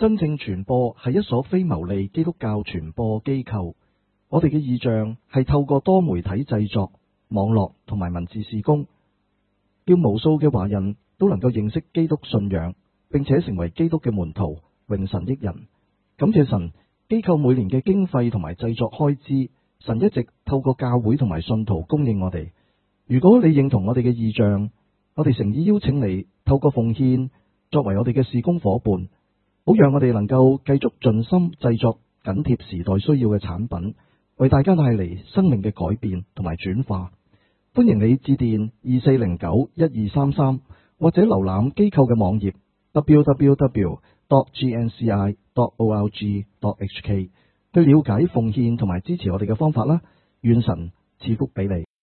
真正傳播係一所非牟利基督教傳播機構。我哋嘅異象係透過多媒體製作、網絡同埋文字事工，叫無數嘅華人都能夠認識基督信仰，並且成為基督嘅門徒，榮神益人。感謝神，機構每年嘅經費同埋製作開支，神一直透過教會同埋信徒供應我哋。如果你認同我哋嘅異象，我哋誠意邀請你透過奉獻作為我哋嘅事工夥伴，好讓我哋能夠繼續盡心製作緊貼時代需要嘅產品，為大家帶嚟生命嘅改變同埋轉化。歡迎你致電2409-1233，或者瀏覽機構嘅網頁 www.gnci.org.hk 去了解奉獻同埋支持我哋嘅方法啦。願神賜福俾你。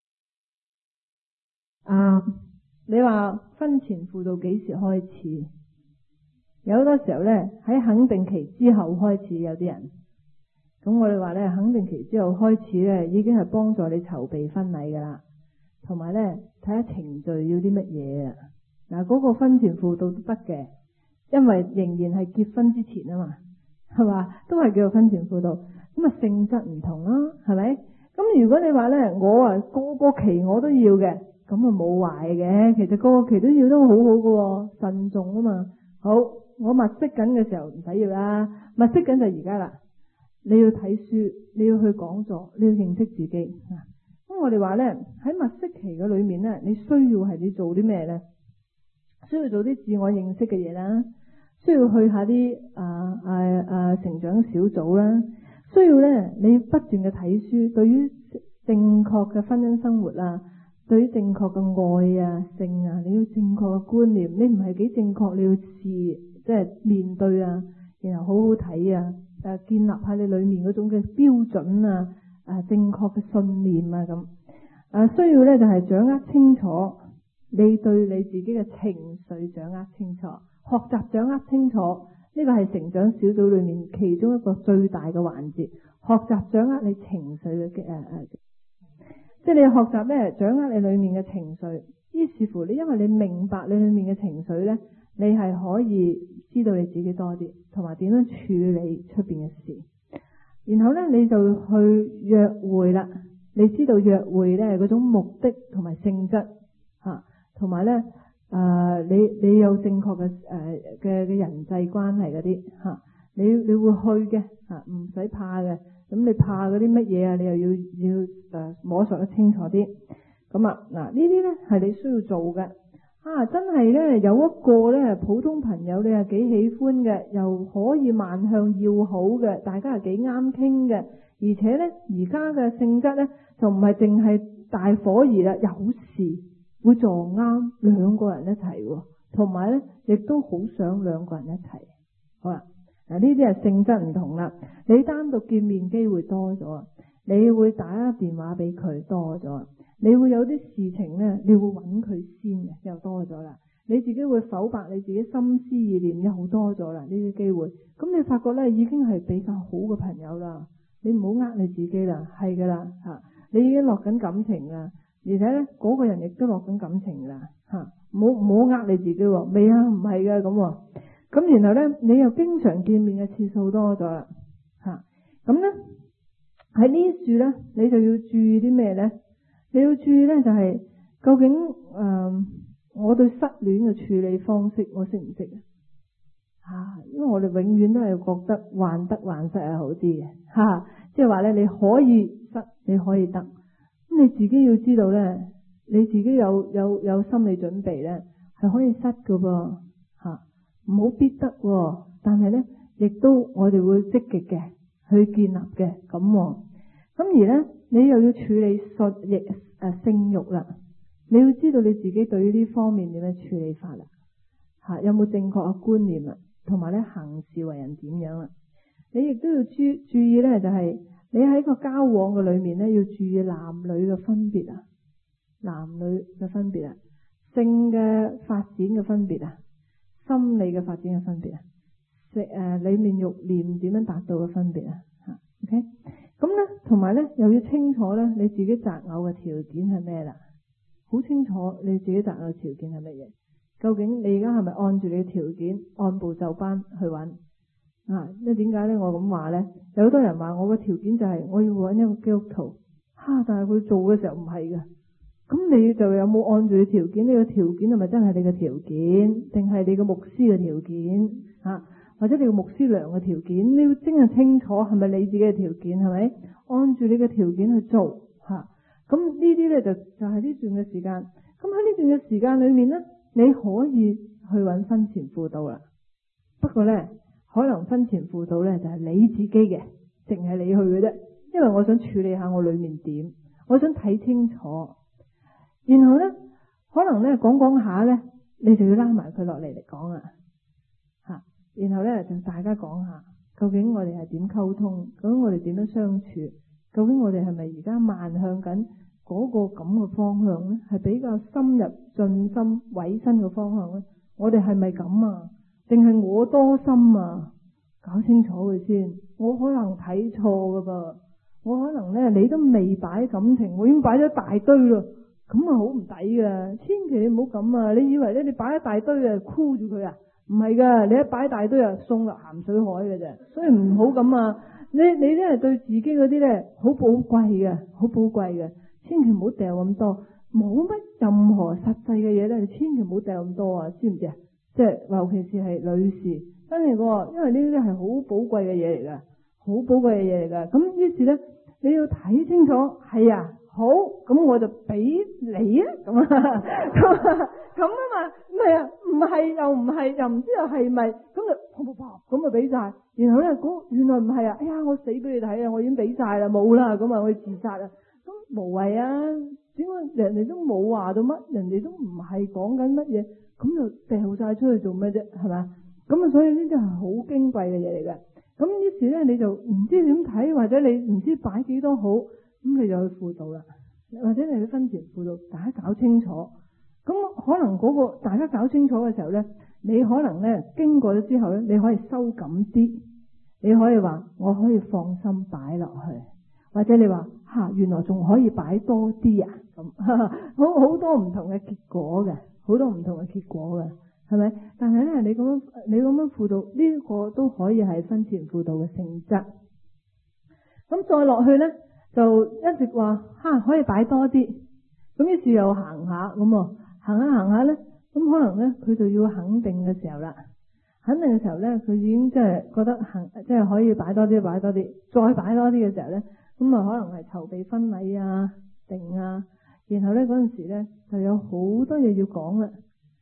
你話婚前輔導幾時開始？有好多時候呢，喺肯定期之後開始，有啲人。咁我哋話呢，肯定期之後開始呢，已經係幫助你籌備婚禮噶啦，同埋呢，睇下程序要啲乜嘢啊。嗱，嗰個婚前輔導都得嘅，因為仍然係結婚之前啊嘛，係嘛，都係叫做婚前輔導。咁啊性質唔同啦，係咪？咁如果你話呢，我啊個期我都要嘅，咁啊冇壞嘅。其實個期都要都好好嘅，慎重啊嘛。好，我物色緊嘅時候唔使要啦，物色緊就而家啦。你要睇書，你要去講座，你要認識自己。咁我哋話呢，喺物色期嘅裏面呢，你需要係你做啲咩呢？需要做啲自我認識嘅嘢啦，需要去下啲成長小組啦，需要呢，你不斷嘅睇書，對於正確嘅婚姻生活啊，對於正確嘅愛啊、性啊，你要正確嘅觀念。你唔係幾正確，你要即係面對啊，然後好好睇啊，建立下你裏面嗰種嘅標準啊，正確嘅信念啊咁。需要呢，就係掌握清楚你對你自己嘅情緒掌握清楚，學習掌握清楚，呢個係成長小組裏面其中一個最大嘅環節。學習掌握你情緒嘅即係你學習呢，掌握你裏面嘅情緒。於是乎你因為你明白你裏面嘅情緒呢，你係可以知道你自己多啲，同埋點樣處理出邊嘅事。然後呢，你就去約會啦。你知道約會呢嗰種目的同埋性質吓，同埋呢你有正確嘅人際關係嗰啲吓，你會去嘅吓，唔使怕嘅。咁你怕嗰啲乜嘢啊？你又要摸索得清楚啲。咁呢啲呢係你需要做嘅。真係呢，有一個呢普通朋友你係幾喜歡嘅，又可以萬向要好嘅，大家係幾啱傾嘅。而且呢，而家嘅性質呢，就唔係淨係大伙兒啦，有時會撞啱兩個人一齊，同埋呢亦都好想兩個人一齊。好啦，呢啲係性質唔同啦。你單獨見面機會多咗，你會打電話俾佢多咗，你會有啲事情呢，你會揾佢先嘅又多咗啦。你自己會剖白你自己心思意念又好多咗啦，呢啲機會。咁你發覺呢，已經係比較好嘅朋友啦。你唔好呃你自己啦，係噶啦吓，你已經落緊感情啦，而且呢嗰個人亦都落緊感情啦吓，唔好呃你自己喎，未啊，唔係嘅咁。咁然後呢，你又經常見面嘅次數多咗啦吓，咁呢喺呢處呢，你就要注意啲咩呢？你要注意呢，就係究竟我對失戀嘅處理方式我識唔識啊？因為我哋永遠都係覺得患得患失係好啲嘅吓，即係話咧，你可以失，你可以得，咁你自己要知道咧，你自己有心理準備咧，係可以失噶噃吓，唔好必得，但係咧亦都我哋會積極嘅去建立嘅咁而咧你又要處理性慾啦，你要知道你自己對於呢方面點樣處理法啦吓，有冇正確嘅觀念啦？同埋咧行事為人點樣啦？你亦都要注意咧，就係你喺個交往嘅裏面咧，要注意男女嘅分別啊，男女嘅分別啊，性嘅發展嘅分別啊，心理嘅發展嘅分別啊，裏面慾念點樣達到嘅分別啊吓 ，OK， 咁咧同埋咧又要清楚咧你自己擇偶嘅條件係咩啦？好清楚你自己擇偶嘅條件係乜嘢？究竟你而家係咪按住你嘅條件按部就班去揾？ 因為點解咧？我咁話咧，有好多人話我個條件就係我要揾一個基督徒，但係佢做嘅時候唔係嘅。咁你就有冇按住你條件？呢個條件係咪真係你嘅條件，定係你個牧師嘅條件或者你個牧師娘嘅條件？你要真係清楚係咪你自己嘅條件，係咪按住你嘅條件去做咁呢啲咧就係呢段嘅時間。咁喺呢段嘅時間裏面咧，你可以去揾婚前輔導啦。不過咧，可能婚前輔導咧就係你自己嘅，淨係你去嘅啫。因為我想處理下我裏面點，我想睇清楚。然後咧，可能咧講下咧，你就要拉埋佢落嚟講啦。然後咧就大家講下，究竟我哋係點溝通，究竟我哋點樣相處，究竟我哋係咪而家邁向緊嗰個咁嘅方向咧，係比較深入盡心委身嘅方向咧？我哋係咪咁啊？定係我多心啊？搞清楚佢先。我可能睇錯噶噃，我可能咧你都未擺感情，我已經擺咗一大堆咯，咁啊好唔抵噶。千祈你唔好咁啊！你以為咧你擺一大堆啊箍住佢啊？唔係噶，你一擺一大堆啊送落鹹水海嘅啫。所以唔好咁啊！你咧係對自己嗰啲咧好寶貴嘅，好寶貴嘅，千祈唔好掉咁多，冇乜任何實際嘅嘢咧，你千祈唔好掉咁多啊！知唔知啊？即係尤其是係女士，真係個，因為呢啲係好寶貴嘅嘢嚟噶，好寶貴嘅嘢嚟噶。咁於是咧，你要睇清楚，係啊，好，咁我就俾你啊，咁啊嘛，唔係啊，唔係又唔係，又唔知又係咪，咁就咁就俾晒。然後咧，原來唔係啊，哎呀，我死俾你睇啊，我已經俾晒啦，冇啦，咁啊，我要自殺啊，咁無謂啊，點解人哋都冇話到乜，人哋都唔係講緊乜嘢。咁就掉晒出去做咩啫？係嘛？咁啊，所以呢啲係好矜貴嘅嘢嚟嘅。咁於是咧，你就唔知點睇，或者你唔知擺幾多好，咁你就去輔導啦，或者你去婚前輔導，大家搞清楚。咁可能嗰個大家搞清楚嘅時候咧，你可能咧經過咗之後咧，你可以收緊啲，你可以話我可以放心擺落去，或者你話原來仲可以擺多啲啊，咁好多唔同嘅結果嘅。好多唔同嘅結果嘅，係咪？但係咧，你咁樣輔導呢個都可以係婚前輔導嘅性質。咁再落去咧，就一直話可以擺多啲。咁於是又行下咁啊，行下咧，咁可能咧佢就要肯定嘅時候啦。肯定嘅時候咧，佢已經即係覺得即係可以擺多啲，擺多啲，再擺多啲嘅時候咧，咁啊可能係籌備婚禮啊，定啊。然後咧嗰陣時咧就有好多嘢要講啦，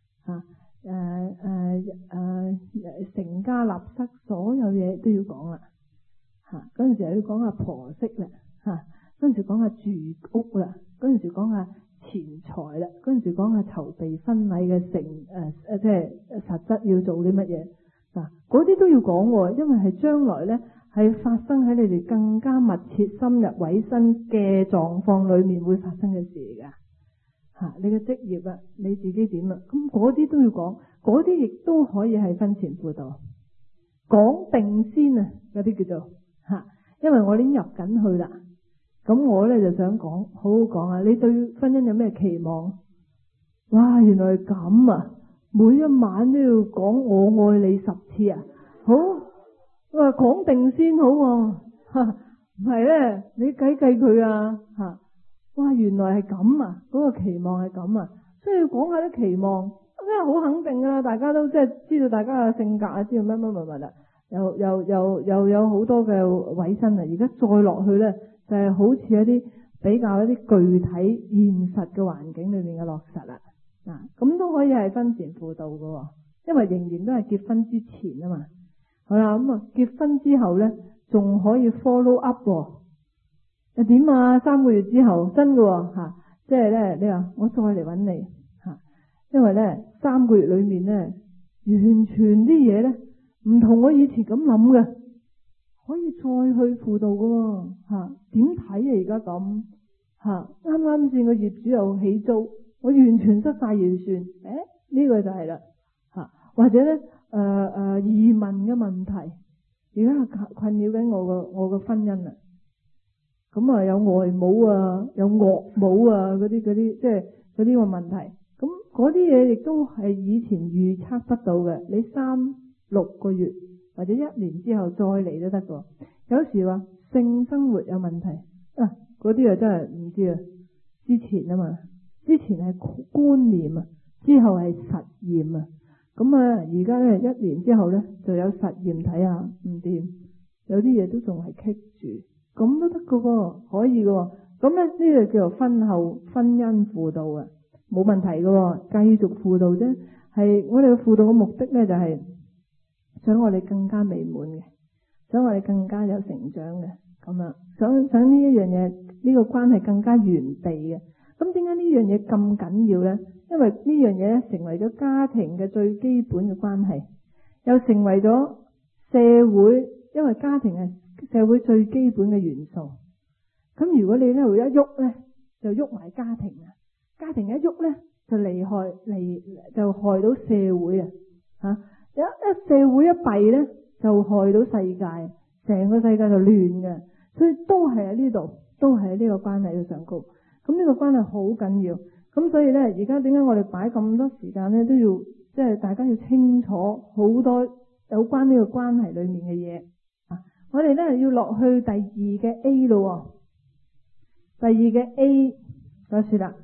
成家立室所有嘢都要講啦，嗰陣時又要講下婆媳啦，嗰陣時講下住屋啦，嗰陣時講下錢財啦，嗰陣時講下籌備婚禮嘅即係實質要做啲乜嘢嗰啲都要講喎，因為係將來咧係發生喺你哋更加密切深入委身嘅狀況裏面會發生嘅事嚟噶。你嘅職業啊，你自己點啊，咁嗰啲都要講，嗰啲亦都可以係婚前輔導講定先啊，嗰啲叫做因為我已經入緊去啦，咁我咧就想講，好好講啊，你對婚姻有咩期望？哇，原來咁啊，每一晚都要講我愛你10次啊，好。我話講定先好唔係咧，你計佢啊哇，原來係咁啊，嗰個期望係咁啊，所以要講下啲期望，真係好肯定噶啦，大家都即係知道大家嘅性格啊，知道乜啦，又有好多嘅委身啊，而家再落去咧就係好似一啲比較一啲具體現實嘅環境裏面嘅落實啦，咁都可以係婚前輔導噶，因為仍然都係結婚之前啊嘛。好啦，咁啊結婚之後咧，仲可以 follow up 喎。點啊？3個月之後真嘅即係咧，你話我再嚟揾你因為咧3個月裏面咧，完全啲嘢咧唔同我以前咁諗嘅，可以再去輔導嘅點睇啊？而家咁啱啱先個業主又起租，我完全失晒預算，呢個就係啦或者咧移民嘅問題，而家困擾緊我個婚姻啊。咁啊有外母啊，有岳母啊，嗰啲即係嗰啲個問題。咁嗰啲嘢亦都係以前預測不到嘅。你3-6個月或者1年之後再嚟都得㗎。有時話性生活有問題嗰啲真係唔知啊。之前啊嘛，之前係觀念啊，之後係實驗啊。咁而家咧1年之後咧就有實驗睇下唔掂，有啲嘢都仲係棘住，咁都得㗎喎，可以㗎喎。咁咧呢個叫做婚後婚姻輔導啊，冇問題㗎喎，繼續輔導啫。係我哋嘅輔導嘅目的咧就係想我哋更加美滿嘅，想我哋更加有成長嘅，咁啊，想呢一樣嘢呢個關係更加完備嘅。咁點解呢樣嘢咁緊要咧？因為呢樣嘢咧成為咗家庭嘅最基本嘅關係，又成為咗社會，因為家庭係社會最基本嘅元素。咁如果你呢度一喐咧，就喐埋家庭啊！家庭一喐咧，就害到社會啊！一社會一弊咧，就害到世界，成個世界就亂嘅。所以都係喺呢度，都係喺呢個關係嘅上高。咁呢個關係好緊要。咁所以咧，而家點解我哋擺咁多時間咧，都要即係大家要清楚好多有關呢個關係裏面嘅嘢。我哋咧要落去第2嘅 A 咯。第2嘅 A 就算啦。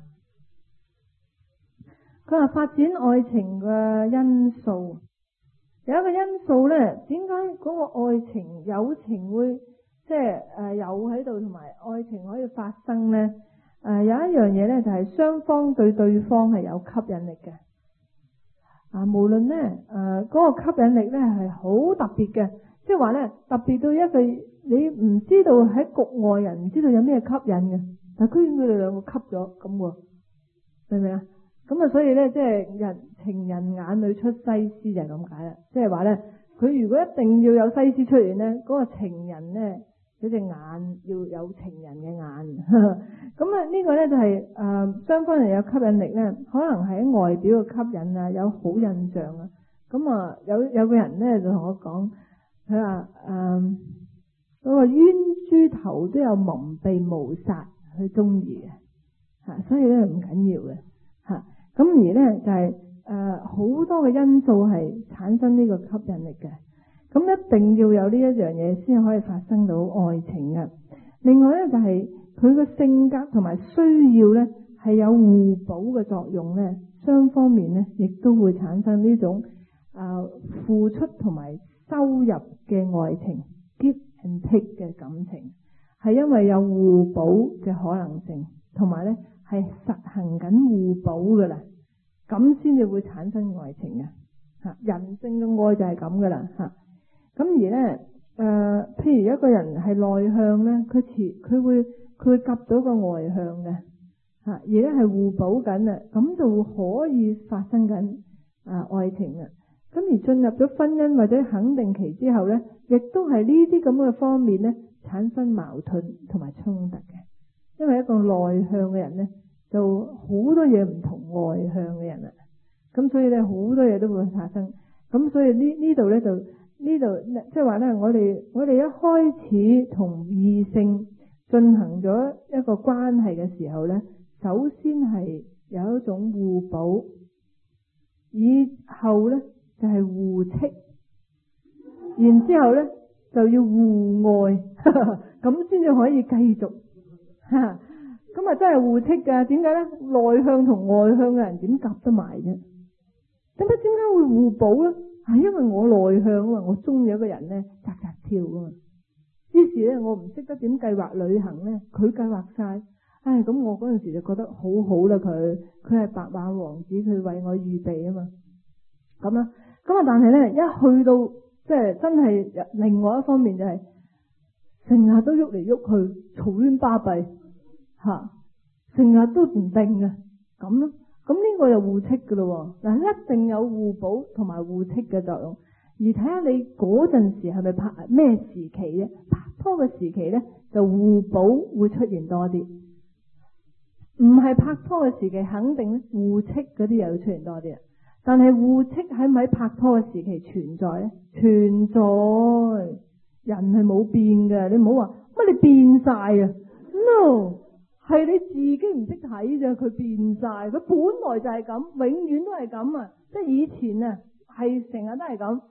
佢話發展愛情嘅因素，有一個因素咧，點解嗰個愛情友情會即係有喺度，同埋愛情可以發生咧？有一樣嘢咧，就係雙方對對方係有吸引力嘅。無論咧嗰個吸引力咧係好特別嘅，即係話咧特別到一個你唔知道喺局外人唔知道有咩吸引嘅，但係居然佢哋兩個吸咗咁喎，明唔明啊？咁啊，所以咧即係情人眼裏出西施就係咁解啦。即係話咧，佢如果一定要有西施出現咧，嗰個情人咧嗰隻眼要有情人嘅眼。咁呢個咧就係雙方人有吸引力咧，可能喺外表嘅吸引啊，有好印象啊。咁有個人咧就同我講，佢話嗰個冤豬頭都有蒙蔽無殺去中意嘅，所以咧唔緊要嘅吓。咁而咧就係好多嘅因素係產生呢個吸引力嘅。咁一定要有呢一樣嘢先可以發生到愛情嘅。另外咧就係佢個性格同埋需要咧係有互補嘅作用咧，雙方面咧亦都會產生呢種付出同埋收入嘅愛情 give and take 嘅感情，係因為有互補嘅可能性，同埋咧係實行緊互補噶啦，咁先至會產生愛情嘅吓。人性嘅愛就係咁噶啦吓。咁而咧譬如一個人係內向咧，佢會夾到個外向嘅吓，而咧係互補緊啊，咁就可以發生緊愛情嘅。咁而進入咗婚姻或者肯定期之後咧，亦都係呢啲咁嘅方面咧產生矛盾同埋衝突嘅。因為一個內向嘅人咧，就好多嘢唔同外向嘅人啊，咁所以咧好多嘢都會發生。咁所以呢度咧就即係話咧，我哋一開始同異性進行咗一個關係嘅時候咧，首先係有一種互補，以後咧就係互斥，然之後咧就要互愛，咁先至可以繼續。咁真係互斥噶。點解咧？內向同外向嘅人點夾得埋啫？點解會互補咧？係因為我內向啊嘛，我中意一個人咧，扎跳啊嘛。於是咧，我唔識得點計劃旅行咧，佢計劃晒。咁我嗰陣時就覺得好好啦，佢係白馬王子，佢為我預備啊嘛。咁啊，但係咧，一去到即係真係另外一方面就係成日都喐嚟喐去，嘈喧巴閉吓，成日都唔定嘅咁咯。咁呢個就互斥噶咯，嗱，一定有互補同埋互斥嘅作用。而睇下你嗰陣時係咪拍咩時期咧？拍拖嘅時期咧，就互補會出現多啲。唔係拍拖嘅時期，肯定咧互斥嗰啲又會出現多啲啊。但係互斥喺唔喺拍拖嘅時期存在咧？存在，人係冇變嘅。你唔好話乜你變晒啊 ？No。係你自己唔識睇咋，佢變晒，佢本來就係咁，永遠都係咁啊！即係以前啊，係成日都係咁，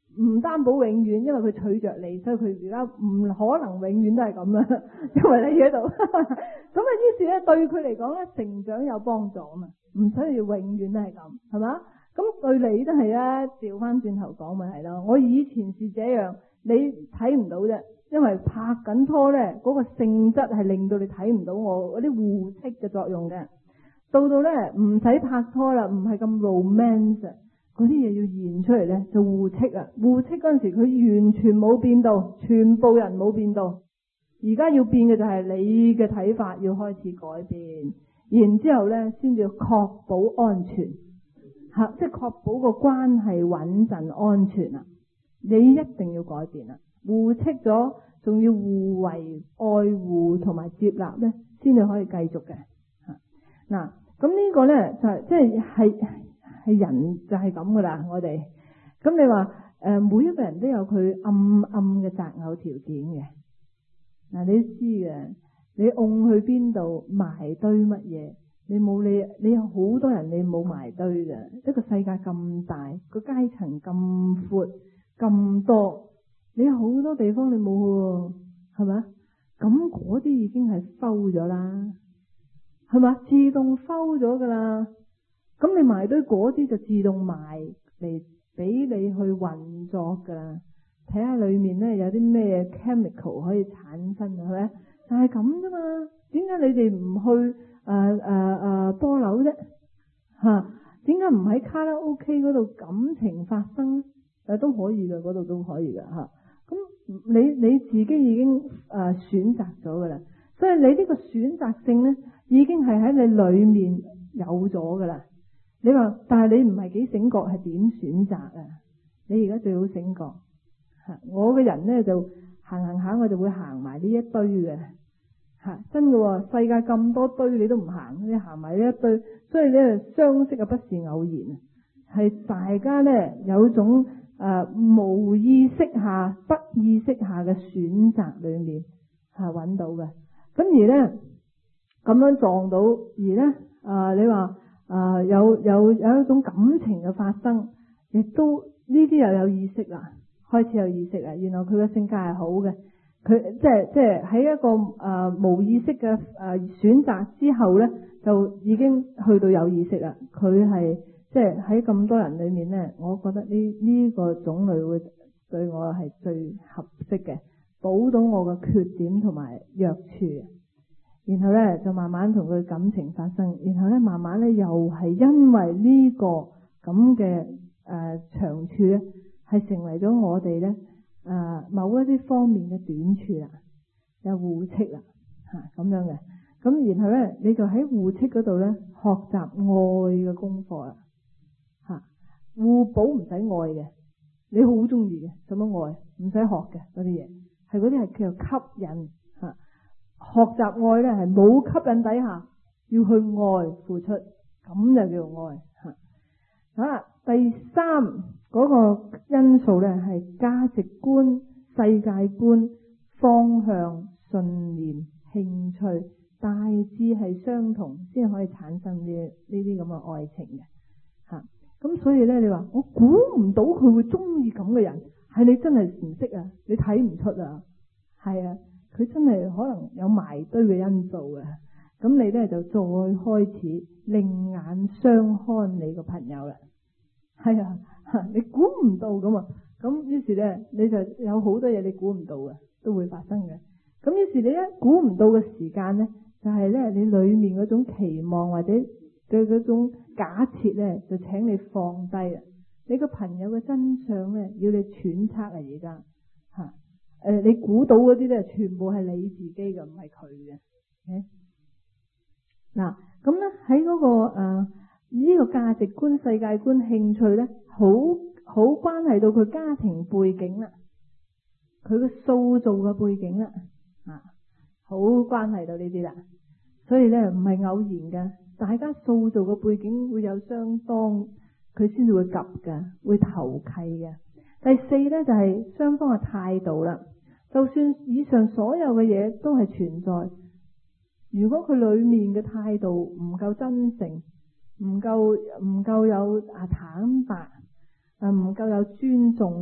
唔擔保永遠，因為佢娶着你，所以佢而家唔可能永遠都係咁啦，因為你喺度。咁啊，於是咧對佢嚟講咧，成長有幫助啊嘛，唔需要永遠都係咁，係嘛？咁對你都係啊，調翻轉頭講咪係咯。我以前是這樣，你睇唔到啫，因為拍緊拖咧，嗰個性質係令到你睇唔到我嗰啲互斥嘅作用嘅。到咧唔使拍拖啦，唔係咁 romance。嗰啲嘢要現出嚟咧，就互斥啊！互斥嗰陣時，佢完全冇變到，全部人冇變到。而家要變嘅就係你嘅睇法要開始改變，然之後咧先至要確保安全，即係確保個關係穩陣安全啊！你一定要改變啊！互斥咗，仲要互為愛護同埋接納咧，先至可以繼續嘅。嗱，咁呢個咧就係即係人就係咁噶啦，我哋咁你話每一個人都有佢暗嘅擇偶條件嘅。嗱，你知嘅，你按去邊度埋堆乜嘢？你有好多人你冇埋堆嘅，一個世界咁大，個階層咁闊咁多，你有好多地方你冇嘅，係咪？咁嗰啲已經係收咗啦，係咪？自動收咗噶啦。咁你埋堆嗰啲就自動埋嚟俾你去運作噶啦，睇下裏面咧有啲咩 chemical 可以產生，係咪？就係咁啫嘛。點解你哋唔去波樓啫？點解唔喺卡拉 OK 嗰度感情發生？都可以嘅，嗰度都可以嘅吓。咁你自己已經選擇咗噶啦，所以你呢個選擇性咧已經係喺你裏面有咗噶啦。你話，但係你唔係幾醒覺，係點選擇啊？你而家最好醒覺。我嘅人咧就行下，我就會行埋呢一堆嘅。真嘅，世界咁多堆你都唔行，你行埋呢一堆，所以咧相識啊不是偶然，係大家咧有一種無意識下、不意識下嘅選擇裏面揾到嘅。咁而咧咁樣撞到，而咧你話。有一種感情嘅發生，亦都呢啲又有意識啦，開始有意識啦。原來佢嘅性格係好嘅，佢即係喺一個無意識嘅選擇之後咧，就已經去到有意識啦。佢係即係喺咁多人裏面咧，我覺得呢個種類會對我係最合適嘅，補到我嘅缺點同埋弱處。然後咧就慢慢同佢感情發生，然後咧慢慢咧又係因為呢個咁嘅長處咧，係成為咗我哋咧某一啲方面嘅短處啦，有互斥啦咁樣嘅。咁然後咧你就喺互斥嗰度咧學習愛嘅功課啦互補唔使愛嘅，你好中意嘅，做乜愛？唔使學嘅嗰啲嘢，係嗰啲係叫做吸引。學習愛咧係冇吸引底下要去愛付出，咁就叫愛第三嗰個因素咧係價值觀、世界觀、方向、信念、興趣大致係相同，先可以產生呢啲咁嘅愛情嘅咁所以咧你話我估唔到佢會中意咁嘅人，係你真係唔識啊，你睇唔出啊，係啊。佢真係可能有埋堆嘅因素嘅，咁你咧就再開始另眼相看你個朋友啦。係啊，你估唔到咁啊，咁於是咧你就有好多嘢你估唔到嘅都會發生嘅。咁於是你一估唔到嘅時間咧，就係咧你裏面嗰種期望或者嘅嗰種假設咧，就請你放低啦。你個朋友嘅真相咧，要你揣測啊，而家你估到嗰啲咧，全部係你自己嘅，唔係佢嘅。嗱，咁咧喺嗰個呢個價值觀、世界觀、興趣咧，好關係到佢家庭背景啦，佢嘅塑造嘅背景啦，好關係到呢啲啦。所以咧唔係偶然嘅，大家塑造嘅背景會有相當，佢先至會夾嘅，會投契嘅。第四咧就係雙方嘅態度啦。就算以上所有嘅嘢都係存在，如果佢裏面嘅態度唔夠真誠，唔夠有坦白，唔夠有尊重咧，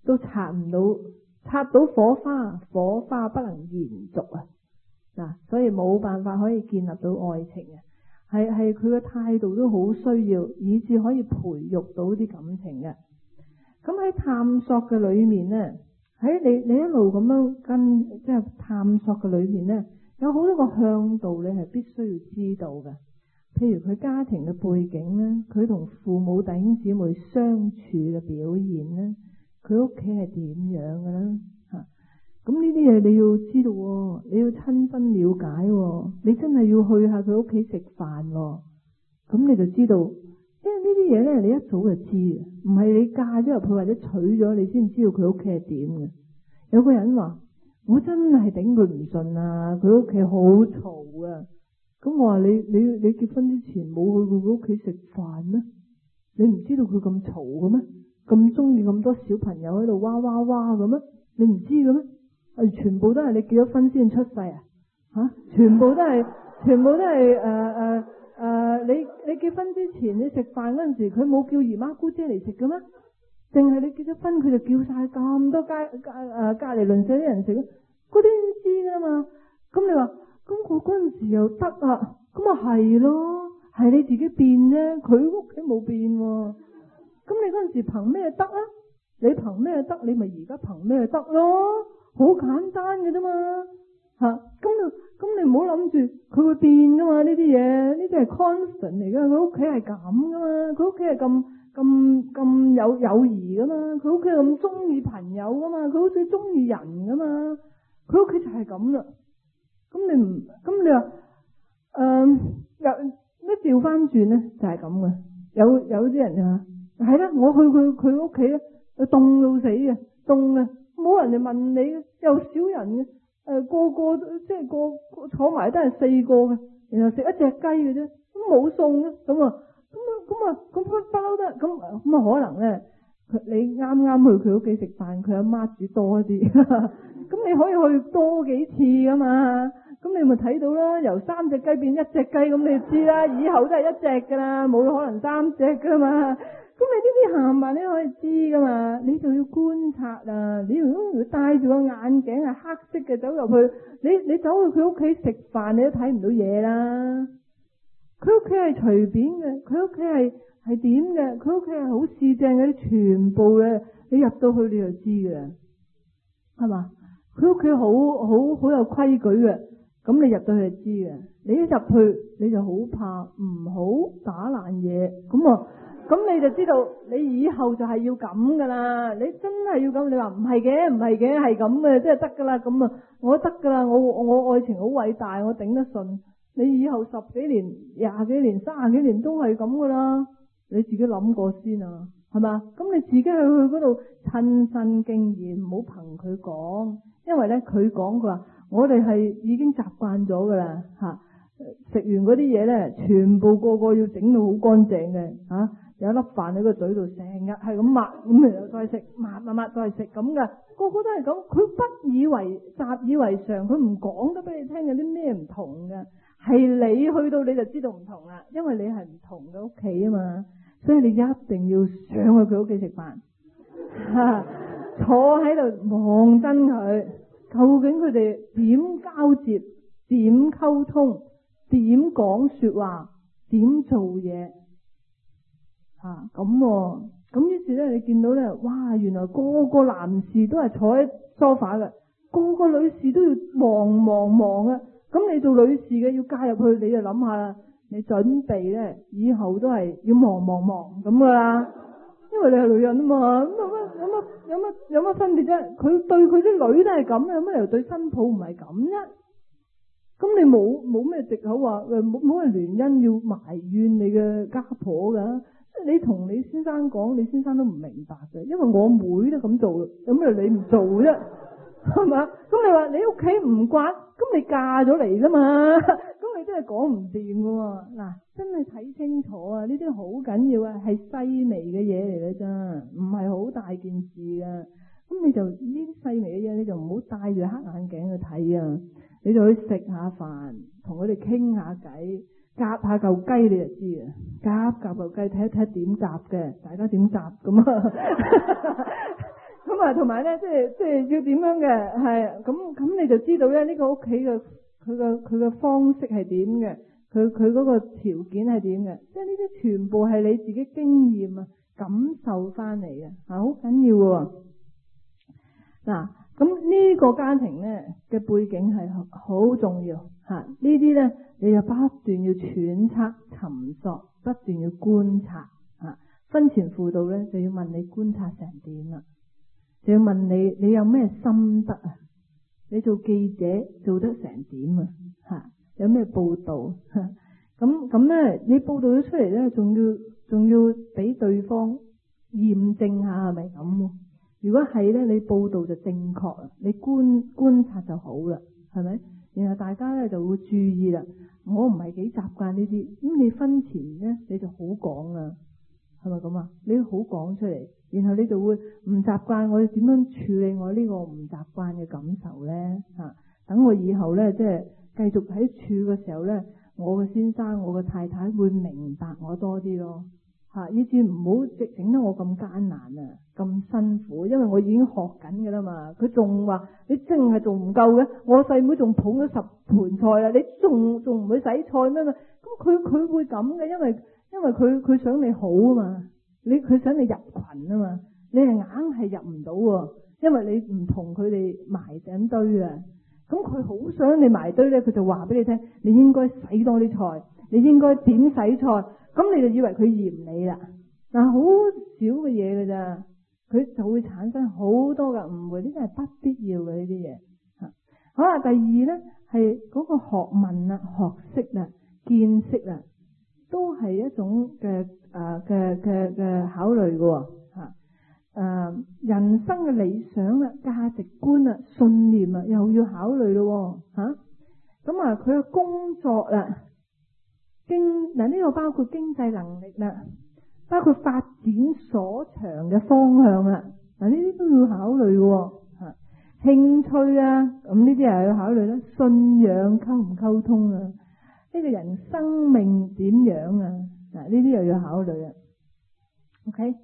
都擦到火花，火花不能延續啊！嗱，所以冇辦法可以建立到愛情嘅，係佢嘅態度都好需要，以至可以培育到啲感情嘅。咁喺探索嘅裏面呢，喺你一路咁樣跟即係探索嘅裏面呢，有好多個向度你係必須要知道嘅。譬如佢家庭嘅背景呢，佢同父母弟兄姊妹相處嘅表現呢，佢屋企係點樣嘅咧？咁呢啲嘢你要知道，你要親身了解，你真係要去下佢屋企食飯，咁你就知道，因為呢啲嘢咧，你一早就知嘅，唔係你嫁咗入去或者娶咗你先知道佢屋企係點嘅。有個人話：我真係頂佢唔順啊，佢屋企好嘈啊！咁我話你結婚之前冇去過佢屋企食飯咩？你唔知道佢咁嘈嘅咩？咁中意咁多小朋友喺度哇哇哇嘅咩？你唔知嘅咩？全部都係你結咗婚先出世啊？全部都係你結婚之前你食飯嗰陣時，佢冇叫姨媽姑姐嚟食嘅咩？定係你結咗婚佢就叫晒咁多隔籬鄰舍啲人食？嗰啲知噶嘛？咁你話咁我嗰陣時又得啊？咁啊係咯，係你自己變啫，佢屋企冇變喎。咁你嗰陣時憑咩得啊？你憑咩得？你咪而家憑咩得咯？好簡單嘅啫嘛，咁你唔好諗住佢會變噶嘛，呢啲嘢，呢啲係 constant 嚟噶，佢屋企係咁噶嘛，佢屋企係咁有友誼噶嘛，佢屋企咁中意朋友噶嘛，佢屋企中意人噶嘛，佢屋企就係咁啦。咁你話一調翻轉咧就係咁嘅，有啲人啊係啦，我去佢屋企咧，凍到死嘅，凍嘅。冇人嚟問你，又少人嘅，個個即係個坐埋都係4個嘅，然後食一隻雞嘅啫，咁冇餸嘅，咁不嬲得，咁可能咧，你啱啱去佢屋企食飯，佢阿媽煮多一啲，咁你可以去多幾次噶嘛，咁你咪睇到啦，由3隻雞變1隻雞，咁你就知啦，以後都係1隻噶啦，冇可能3隻噶嘛。咁你呢啲行埋你可以知噶嘛？你就要觀察啊！你如果戴住個眼鏡係黑色嘅走入去，你走去佢屋企食飯，你都睇唔到嘢啦。佢屋企係隨便嘅，佢屋企係點嘅？佢屋企係好四正嘅，全部嘅你入到去你就知嘅，係嘛？佢屋企好有規矩嘅，咁你入到去就知嘅。你一入去你就好怕唔好打爛嘢，咁你就知道你以後就係要咁噶啦，你真係要咁。你話唔係嘅，係咁嘅，即係得噶啦。咁啊，我得噶啦，我愛情好偉大，我頂得順。你以後10幾年、20幾年、30幾年都係咁噶啦，你自己諗過先啊，係嘛？咁你自己去嗰度親身經驗，唔好憑佢講，因為咧佢講佢話我哋係已經習慣咗噶啦吓，食完嗰啲嘢咧，全部個要整到好乾淨嘅吓。有一粒飯喺個嘴度，成日係咁抹，咁然後再食，抹再食咁噶，個個都係咁。佢習以為常，佢唔講得俾你聽有啲咩唔同嘅，係你去到你就知道唔同啦，因為你係唔同嘅屋企啊嘛，所以你一定要上去佢屋企食飯，坐喺度望真佢，究竟佢哋點交接、點溝通、點講說話、點做嘢。咁於是咧，你見到咧，哇！原來個個男士都係坐喺梳化嘅，個個女士都要忙啊！咁你做女士嘅要加入去，你就諗下啦，你準備咧，以後都係要忙咁噶啦，因為你係女人啊嘛，咁有乜分別啫？佢對佢啲女都係咁，有乜理由對新抱唔係咁啫？咁你冇咩藉口話冇咩原因要埋怨你嘅家婆噶？你同你先生講，你先生都唔明白嘅，因為我妹都咁做，有咩你唔做啫？係嘛？咁你話你屋企唔慣，咁你嫁咗嚟噶嘛？咁你真係講唔掂噶。嗱，真係睇清楚啊！呢啲好緊要啊，係細微嘅嘢嚟嘅啫，唔係好大件事啊。咁你就呢啲細微嘅嘢，你就唔好戴住黑眼鏡去睇啊！你就去食下飯，同佢哋傾下偈。夾下嚿雞你就知啊，夾嚿雞睇一睇點夾嘅，大家點夾咁啊？ 咁啊，同埋咧，即係要點樣嘅，係咁你就知道咧，呢個屋企嘅佢嘅方式係點嘅，佢嗰個條件係點嘅，即係呢啲全部係你自己經驗啊感受翻嚟嘅，好緊要嘅。嗱，咁呢個家庭咧嘅背景係好重要吓，呢啲咧你就不斷要揣測、尋索，不斷要觀察吓。婚前輔導咧就要問你觀察成點啦。就要問你有咩心得啊？你做記者做得成點啊？吓，有咩報道？咁咧，你報道咗出嚟咧，仲要俾對方驗證下係咪咁？如果係咧，你報道就正確啦，你觀察就好啦，係咪？然後大家咧就會注意啦。我唔係幾習慣呢啲，咁你婚前咧你就好講啊，係咪咁啊？你好講出嚟。然後你就會唔習慣，我要點樣處理我呢個唔習慣嘅感受呢？等我以後呢，即係繼續喺處嘅時候呢，我嘅先生、我嘅太太會明白我多啲咯。以至唔好整得我咁艱難啊，咁辛苦，因為我已經學緊㗎啦嘛。佢仲話你真係仲唔夠嘅，我細妹仲捧咗10盤菜啦，你仲唔會洗菜咩？咁佢會咁嘅，因為佢想你好啊嘛。佢想你入群啊嘛，你係硬係入唔到喎，因為你唔同佢哋埋緊堆啊。咁佢好想你埋堆咧，佢就話俾你聽，你應該洗多啲菜，你應該點洗菜，咁你就以為佢嫌你啦。但係好少嘅嘢㗎咋，佢就會產生好多嘅誤會，呢啲係不必要嘅呢啲嘢。好啦，第二咧係嗰個學問啊、學識啊、見識啊，都係一種嘅考慮嘅吓，人生嘅理想啊、價值觀啊、信念啊，又要考慮咯吓。咁佢嘅工作啊，呢個包括經濟能力啦，包括發展所長嘅方向啦，呢啲都要考慮嘅吓。興趣啊，咁呢啲又要考慮啦。信仰溝唔溝通啊？呢個人生命點樣啊？呢啲又要考慮啊。OK，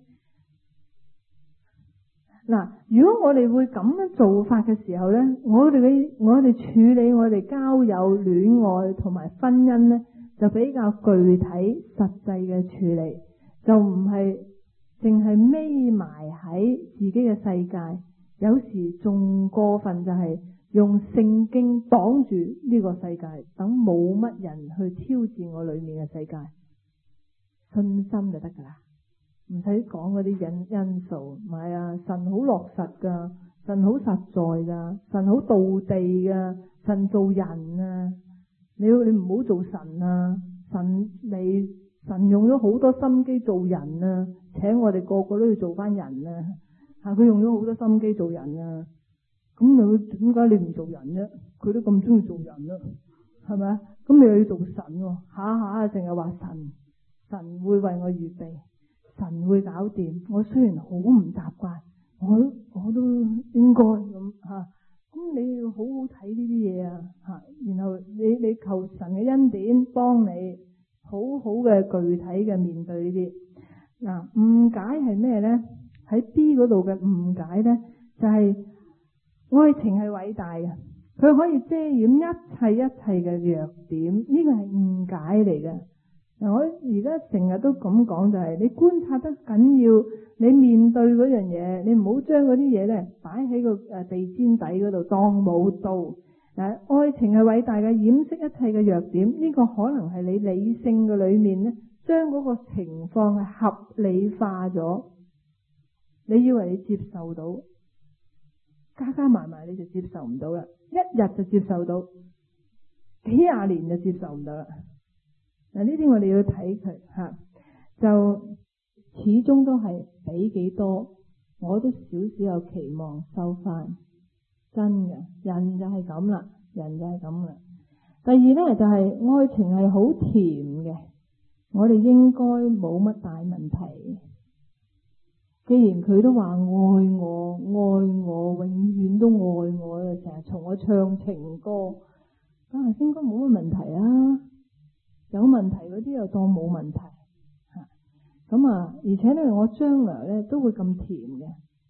如果我哋會咁樣做法嘅時候呢，我哋處理我哋交友、戀愛同埋婚姻呢，就比較具體實際嘅處理，就唔係淨係匿埋喺自己嘅世界，有時仲過分就係用聖經擋住呢個世界，等冇乜人去挑戰我裏面嘅世界。信心就得噶啦，唔使講嗰啲因素。唔係啊，神好落實噶，神好實在噶，神好道地噶，神做人啊，你唔好做神啊。神用咗好多心機做人啊，請我哋個個都要做翻人啊。佢用咗好多心機做人啊，咁你點解你唔做人啫？佢都咁中意做人啦，係咪啊？咁你又要做神喎，下淨係話神會為我預備，神會搞掂。我雖然好唔習慣，我都應該咁吓。咁你要好好睇呢啲嘢啊吓，然後你求神嘅恩典幫你好好嘅具體嘅面對呢啲。誤解係咩咧？喺 B 嗰度嘅誤解咧，就係愛情係偉大嘅，佢可以遮掩一切嘅弱點，呢個係誤解嚟嘅。我而家成日都咁講，就係你觀察得緊要，你面對嗰樣嘢，你唔好將嗰啲嘢咧擺喺個地氈底嗰度當冇到。愛情係偉大嘅，掩飾一切嘅弱點，呢個可能係你理性嘅裏面咧，將嗰個情況係合理化咗。你以為你接受到，加埋你就接受唔到啦。一日就接受到，幾廿年就接受唔到啦。呢啲我哋要睇佢吓，就始終都係俾幾多，我都少少有期望收翻。真嘅，人就係咁啦，人就係咁啦。第二咧就係愛情係好甜嘅，我哋應該冇乜大問題。既然佢都話愛我，永遠都愛我，成日同我唱情歌，應該冇乜問題啊。有問題嗰啲又當冇問題吓。而且咧我將來咧都會咁甜嘅，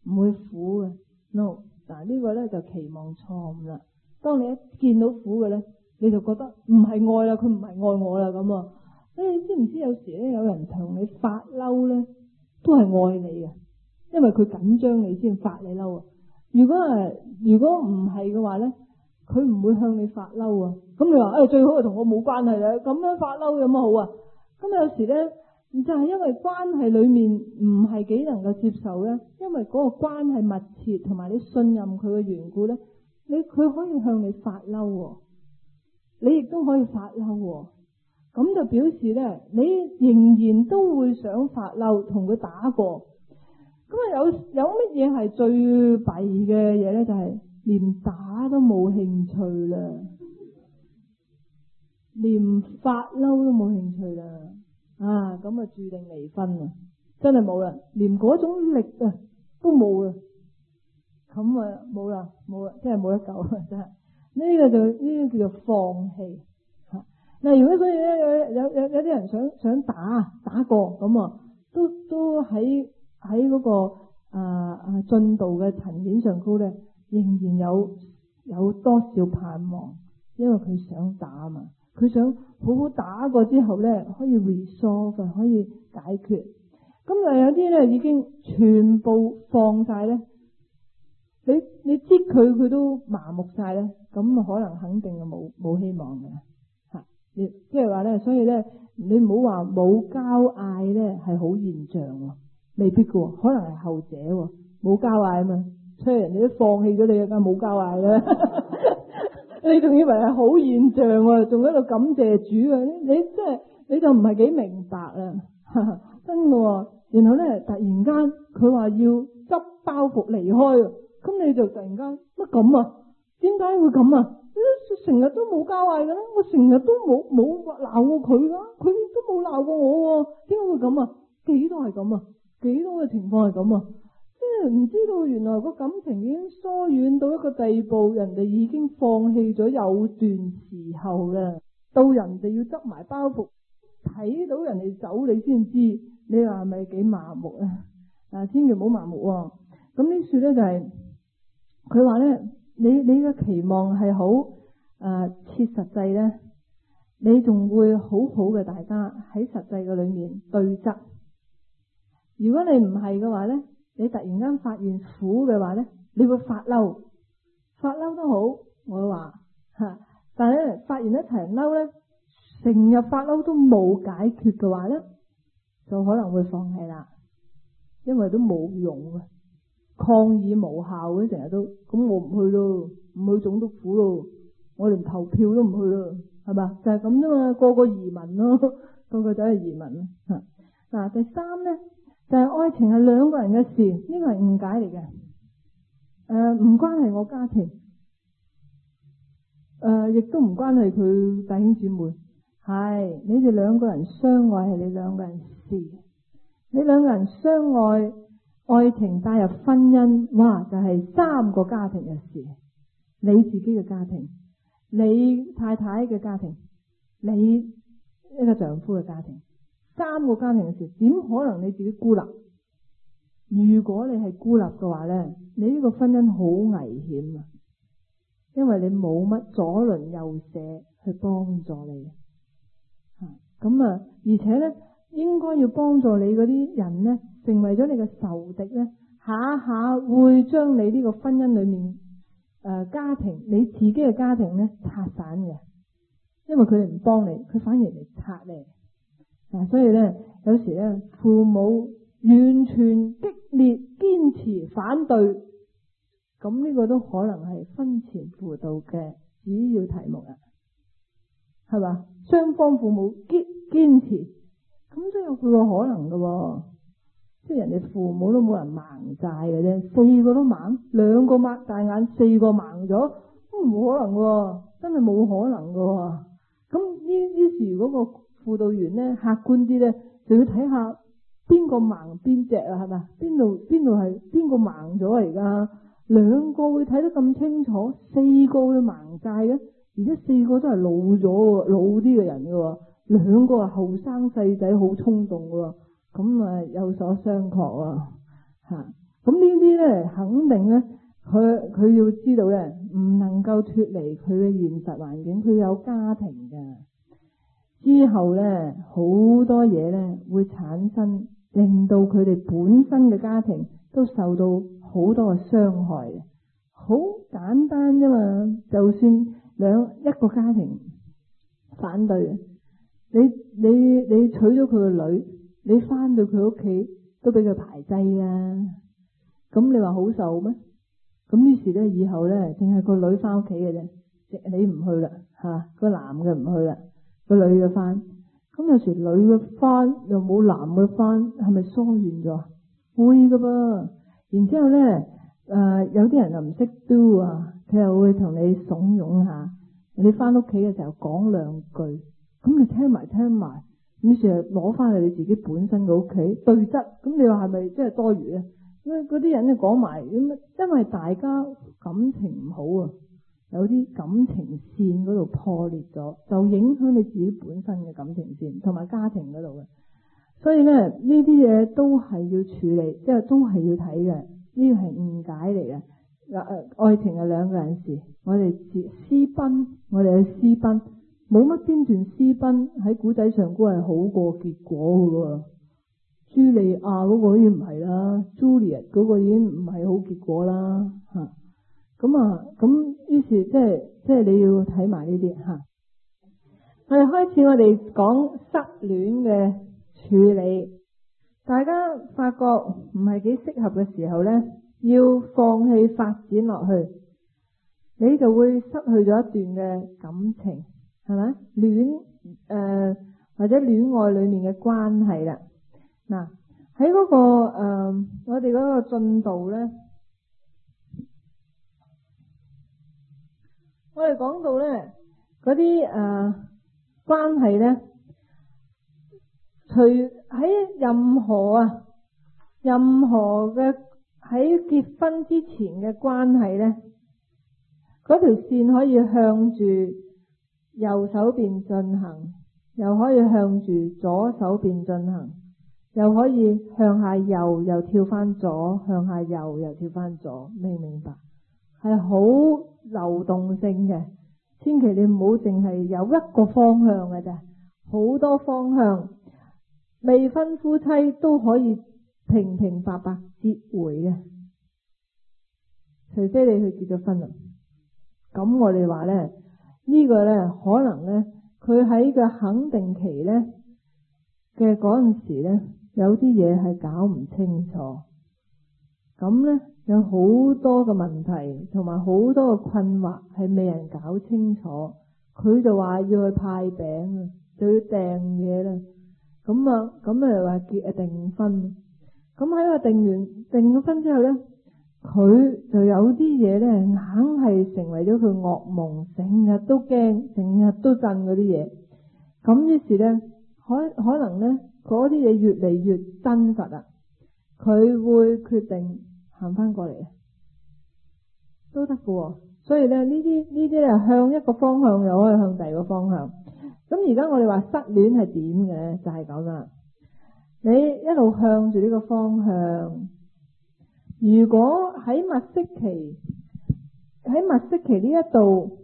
唔會苦嘅。no， 嗱呢個咧就期望錯誤啦。當你一見到苦嘅咧，你就覺得唔係愛啦，佢唔係愛我啦咁啊。你知唔知有時咧有人同你發嬲咧，都係愛你嘅，因為佢緊張你先發你嬲啊。如果唔係嘅話咧，佢唔會向你發嬲啊。咁你話最好係同我冇關係啦，咁樣發嬲有乜好啊？咁有時咧就係因為關係裏面唔係幾能夠接受咧，因為嗰個關係密切同埋你信任佢嘅緣故咧，佢可以向你發嬲，你亦都可以發嬲，咁就表示咧你仍然都會想發嬲同佢打過。咁啊有乜嘢係最弊嘅嘢咧？就係連打都冇興趣啦，連發嬲都冇興趣啦。咁啊注定離婚啊，真係冇啦，連嗰種力啊都冇啦，咁啊冇啦，真係冇得救啦，真係呢個叫做放棄。嗱，如果所以咧有啲人想打過咁啊，都喺嗰個進度嘅層面上高咧，仍然有多少盼望，因為佢想打嘛。佢想好好打過之後咧，可以 resolve， 可以解決。咁有啲咧已經全部放晒咧，你知佢都麻木晒咧，咁可能肯定係冇希望嘅吓。即係話咧，所以咧你唔好話冇交嗌咧係好現象，未必嘅，可能係後者，冇交嗌啊嘛。所以人哋都放棄咗你，梗係冇交嗌啦。你仲以為係好現象啊？仲喺度感謝主啊？你就唔係幾明白啊？真嘅。然後咧，突然間佢話要執包袱離開，咁你就突然間乜咁啊？點解會咁啊？成日都冇交嗌嘅咧，我成日都冇鬧過佢噶，佢都冇鬧過我，點解會咁啊？幾多係咁啊？幾多嘅情況係咁啊？唔知道原來個感情已經疏遠到一個地步，人哋已經放棄咗有段時候啦。到人哋要執埋包袱，睇到人哋走，你先知。你話係咪幾麻木啊？千祈唔好麻木。咁呢處咧就係佢話咧，你嘅期望係好切實際咧，你仲會好好嘅，大家喺實際嘅裏面對質。如果你唔係嘅話咧，你突然間發現苦嘅話咧，你會發嬲都好，我話但係咧發現一齊嬲咧，成日發嬲都冇解決嘅話咧，就可能會放棄啦，因為都冇用啊，抗議無效嘅，成日都咁我唔去咯，唔去總督府咯，我連投票都唔去咯，係嘛？就係咁啫嘛，個個移民咯，個個走去移民咯。嗱，第三咧。就係愛情係兩個人嘅事，呢個係誤解嚟嘅。唔關係我家庭，亦都唔關係佢弟兄姊妹，係你哋兩個人相愛係你兩個人事，你兩個人相愛，愛情帶入婚姻，哇就係三個家庭嘅事，你自己嘅家庭，你太太嘅家庭，你一個丈夫嘅家庭。三個家庭嘅事，點可能你自己孤立？如果你係孤立嘅話咧，你呢個婚姻好危險啊！因為你冇乜左鄰右舍去幫助你，咁而且咧，應該要幫助你嗰啲人咧，成為咗你嘅仇敵咧，下下會將你呢個婚姻裏面家庭，你自己嘅家庭咧拆散嘅，因為佢哋唔幫你，佢反而嚟拆你。所以咧，有時咧，父母完全激烈堅持反對，咁呢個都可能係婚前輔導嘅主要題目啦，係嘛？雙方父母堅持，咁都有佢個可能噶，即係人哋父母都冇人盲債嘅啫，四個都盲，兩個擘大眼，四個盲咗，都冇可能噶，真係冇可能噶。咁於是嗰個輔導員咧，客觀啲咧，就要睇下邊個盲邊隻啊，係咪？邊度係邊個盲咗啊？而家兩個會睇得咁清楚，四個會盲晒嘅，而且四個都係老啲嘅人嘅，兩個係後生細仔，好衝動嘅，咁有所商榷啊吓。 咁呢啲咧肯定咧，佢要知道咧，唔能夠脫離佢嘅現實環境，佢有家庭嘅。之後咧好多嘢咧會產生，令到佢哋本身嘅家庭都受到好多嘅傷害。好簡單啫嘛，就算一個家庭反對你娶咗佢個女，你翻到佢屋企都俾佢排擠啊，咁你話好受咩？咁於是咧以後咧淨係個女翻屋企嘅啫，你唔去啦吓，個男嘅唔去啦，個女嘅翻。咁有時女嘅翻又冇男嘅翻，係咪疏遠咗？會噶噃。然之後咧有啲人又唔識 do 啊，佢又會同你慫恿下，你翻屋企嘅時候講兩句，咁你聽埋，於是攞翻嚟你自己本身嘅屋企對質，咁你話係咪真係多餘啊？嗰啲人咧講埋，因為大家感情唔好啊，有啲感情線嗰度破裂咗，就影響你自己本身嘅感情線同埋家庭嗰度嘅。所以咧呢啲嘢都係要處理，即係都係要睇嘅。呢個係誤解嚟嘅。愛情係兩個人事，我哋私奔，我哋去私奔，冇乜邊段私奔喺古仔上高係好過結果嘅喎。朱莉亞嗰個已經唔係啦，Juliet 嗰個已經唔係好結果啦吓。咁於是即係你要睇埋呢啲吓。我哋開始我哋講失戀嘅處理，大家發覺唔係幾適合嘅時候咧，要放棄發展落去，你就會失去咗一段嘅感情，係咪？或者戀愛裏面嘅關係啦。嗱，喺嗰個我哋嗰個進度咧，我哋講到咧嗰啲關係咧，除喺任何嘅喺結婚之前嘅關係咧，嗰條線可以向住右手邊進行，又可以向住左手邊進行，又可以向下右又跳翻左，向下右又跳翻左，明唔明白？係好流動性嘅，千祈你唔好淨係有一個方向嘅啫，好多方向。未婚夫妻都可以平平白白折回嘅，除非你去結咗婚啦。咁我哋話咧，呢個咧可能咧，佢喺個肯定期咧嘅嗰陣時咧，有啲嘢係搞唔清楚，咁咧有好多嘅問題同埋好多嘅困惑係未人搞清楚，佢就話要去派餅啊，就要訂嘢啦。咁話訂婚，咁喺個訂咗婚之後咧，佢就有啲嘢咧，硬係成為咗佢噩夢，成日都驚，成日都震嗰啲嘢。咁於是咧，可能咧嗰啲嘢越嚟越真實啦，佢會決定行翻過嚟都得㗎。所以咧呢啲咧向一個方向，又可以向第二個方向。咁而家我哋話失戀係點嘅，就係咁啦。你一路向住呢個方向，如果喺物色期呢一度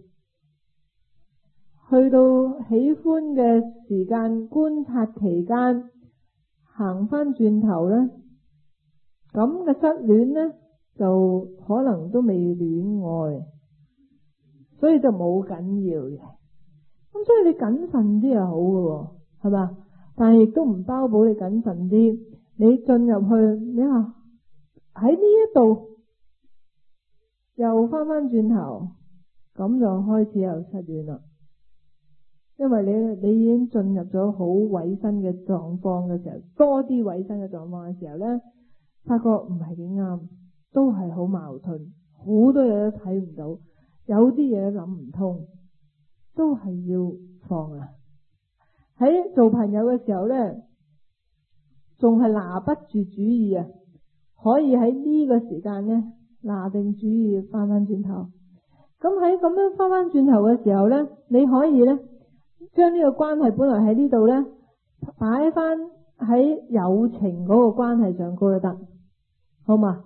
去到喜歡嘅時間觀察期間行翻轉頭咧，咁嘅失戀咧就可能都未戀愛，所以就冇緊要嘅。咁所以你謹慎啲係好嘅，係嘛？但係亦都唔包保你謹慎啲。你進入去，你話喺呢一度又翻翻轉頭，咁就開始又失戀啦。因為你已經進入咗好委身嘅狀況嘅時候，多啲委身嘅狀況嘅時候咧，發覺唔係幾啱，都係好矛盾，好多嘢都睇唔到，有啲嘢都諗唔通。都係要放啊！喺做朋友嘅時候咧，仲係拿不住主意啊！可以喺呢個時間咧拿定主意翻翻轉頭。咁喺咁樣翻翻轉頭嘅時候咧，你可以咧將呢個關係本來喺呢度咧擺翻喺友情嗰個關係上高都得，好嘛？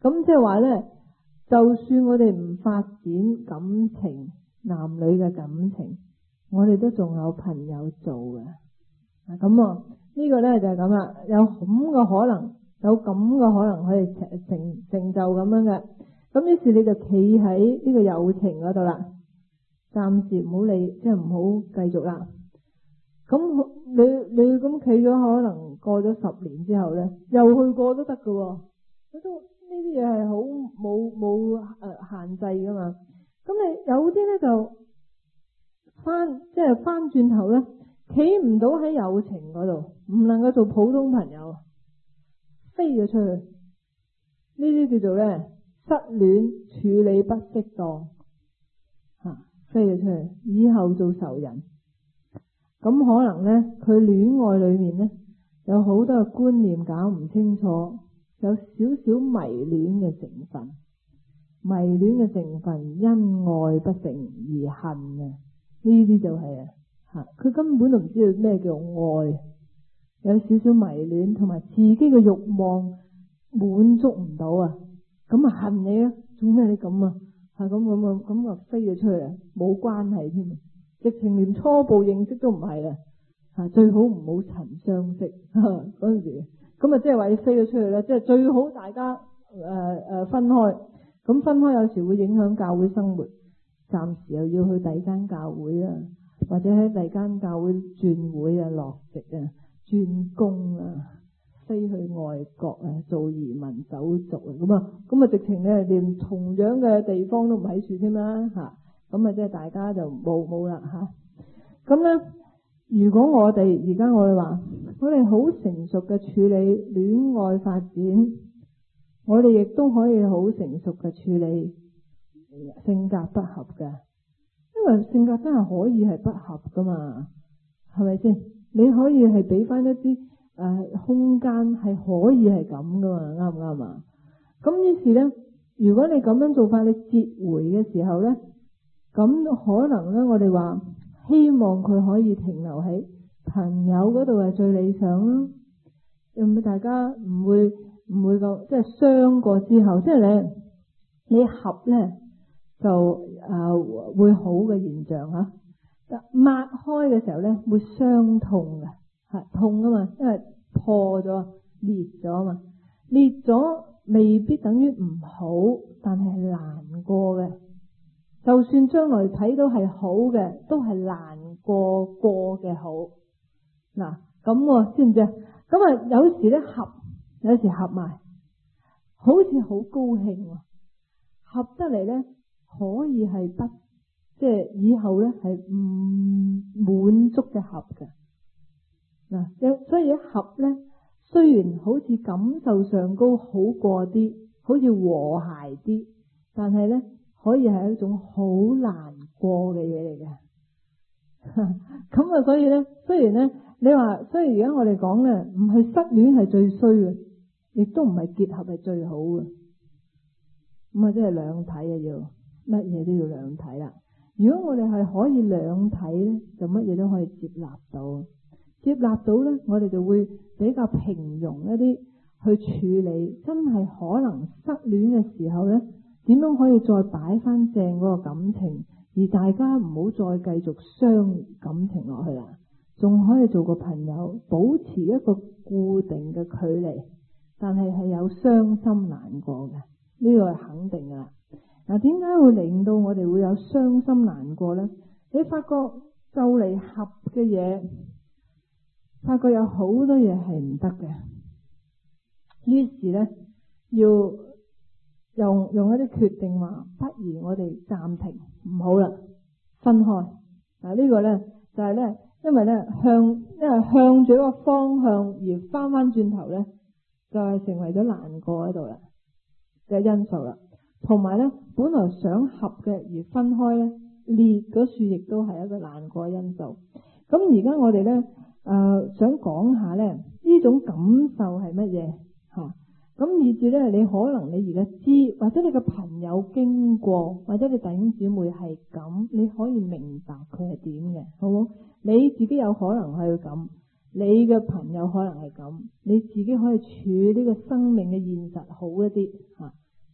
咁即係話咧，就算我哋唔發展感情，男女嘅感情，我哋都仲有朋友做嘅。咁呢個咧就係咁啦，有咁嘅可能，有咁嘅可能可以成就咁樣嘅。咁於是你就企喺呢個友情嗰度啦，暫時唔好理，即係唔好繼續啦。咁你咁企咗，可能過咗10年之後咧，又去過都得㗎喎。都呢啲嘢係好冇限制噶嘛。咁你有啲咧就即係翻轉頭咧，企唔到喺友情嗰度，唔能夠做普通朋友，飛咗出去。呢啲叫做咧失戀處理不適當，飛咗出去，以後做仇人。咁可能咧，佢戀愛裏面咧有好多嘅觀念搞唔清楚，有少少迷戀嘅成分，迷戀嘅成分因愛不成而恨嘅，呢啲就係佢根本就唔知道咩叫愛，有少少迷戀同埋自己嘅慾望滿足唔到啊，咁恨你啊，做咩你咁啊，咁飛咗出去啊，冇關係添，直情連初步認識都唔係啊，最好唔好曾相識嗰陣時。咁即係話你飛咗出去咧，即係最好大家分開。咁分開有時會影響教會生活，暫時又要去第二間教會啊，或者喺第二間教會轉會啊、落籍啊、轉工啊、飛去外國啊、做移民手續啊，咁直情咧連同樣嘅地方都唔喺處添啦嚇。咁即係大家就冇啦嚇。咁咧。如果我哋而家我哋話，我哋好成熟嘅處理戀愛發展，我哋亦都可以好成熟嘅處理性格不合嘅，因為性格真係可以係不合噶嘛，係咪先？你可以係俾翻一啲空間係可以係咁噶嘛，啱唔啱啊？咁於是咧，如果你咁樣做法，你折回嘅時候咧，咁可能咧，我哋話。希望佢可以停留喺朋友嗰度係最理想啦，咁大家唔會咁即係傷過之後，即係你合咧就會好嘅現象嚇。抹開嘅時候咧會傷痛嘅，痛啊嘛，因為破咗裂咗啊嘛，裂咗未必等於唔好，但係難過嘅。就算將來睇到係好嘅，都係難過嘅好。嗱，咁知唔知啊？咁有時咧合，有時合埋，好似好高興，合得嚟咧可以係即係以後咧係唔滿足嘅合嘅。嗱，所以一合咧，雖然好似感受上高好過啲，好似和諧啲，但係咧。可以係一種好難過嘅嘢嚟嘅，咁所以咧，雖然咧，你話，雖然而家我哋講咧，唔係失戀係最衰嘅，亦都唔係結合係最好嘅，咁即係兩體啊，要乜嘢都要兩體啦。如果我哋係可以兩體咧，就乜嘢都可以接納到，接納到咧，我哋就會比較平庸一啲去處理，真係可能失戀嘅時候咧。點樣可以再擺翻正嗰個感情，而大家唔好再繼續傷感情落去啦，仲可以做個朋友，保持一個固定嘅距離，但係有傷心難過嘅，呢個係肯定噶啦。嗱，點解會令到我哋會有傷心難過呢？你發覺就嚟合嘅嘢，發覺有好多嘢係唔得嘅，於是呢，要用一啲決定話，不如我哋暫停，唔好啦，分開。嗱，呢個咧就係咧，因為向住一個方向而翻轉頭咧，就係成為咗難過喺度啦嘅因素啦。同埋咧，本來想合嘅而分開咧，裂嗰處亦都係一個難過因素。咁而家我哋咧想講下咧，呢種感受係乜嘢吓？咁以至咧，你可能你而家知，或者你個朋友經過，或者你弟兄姊妹係咁，你可以明白佢係點嘅，好冇？你自己有可能係咁，你嘅朋友可能係咁，你自己可以處理呢個生命嘅現實好一啲吓。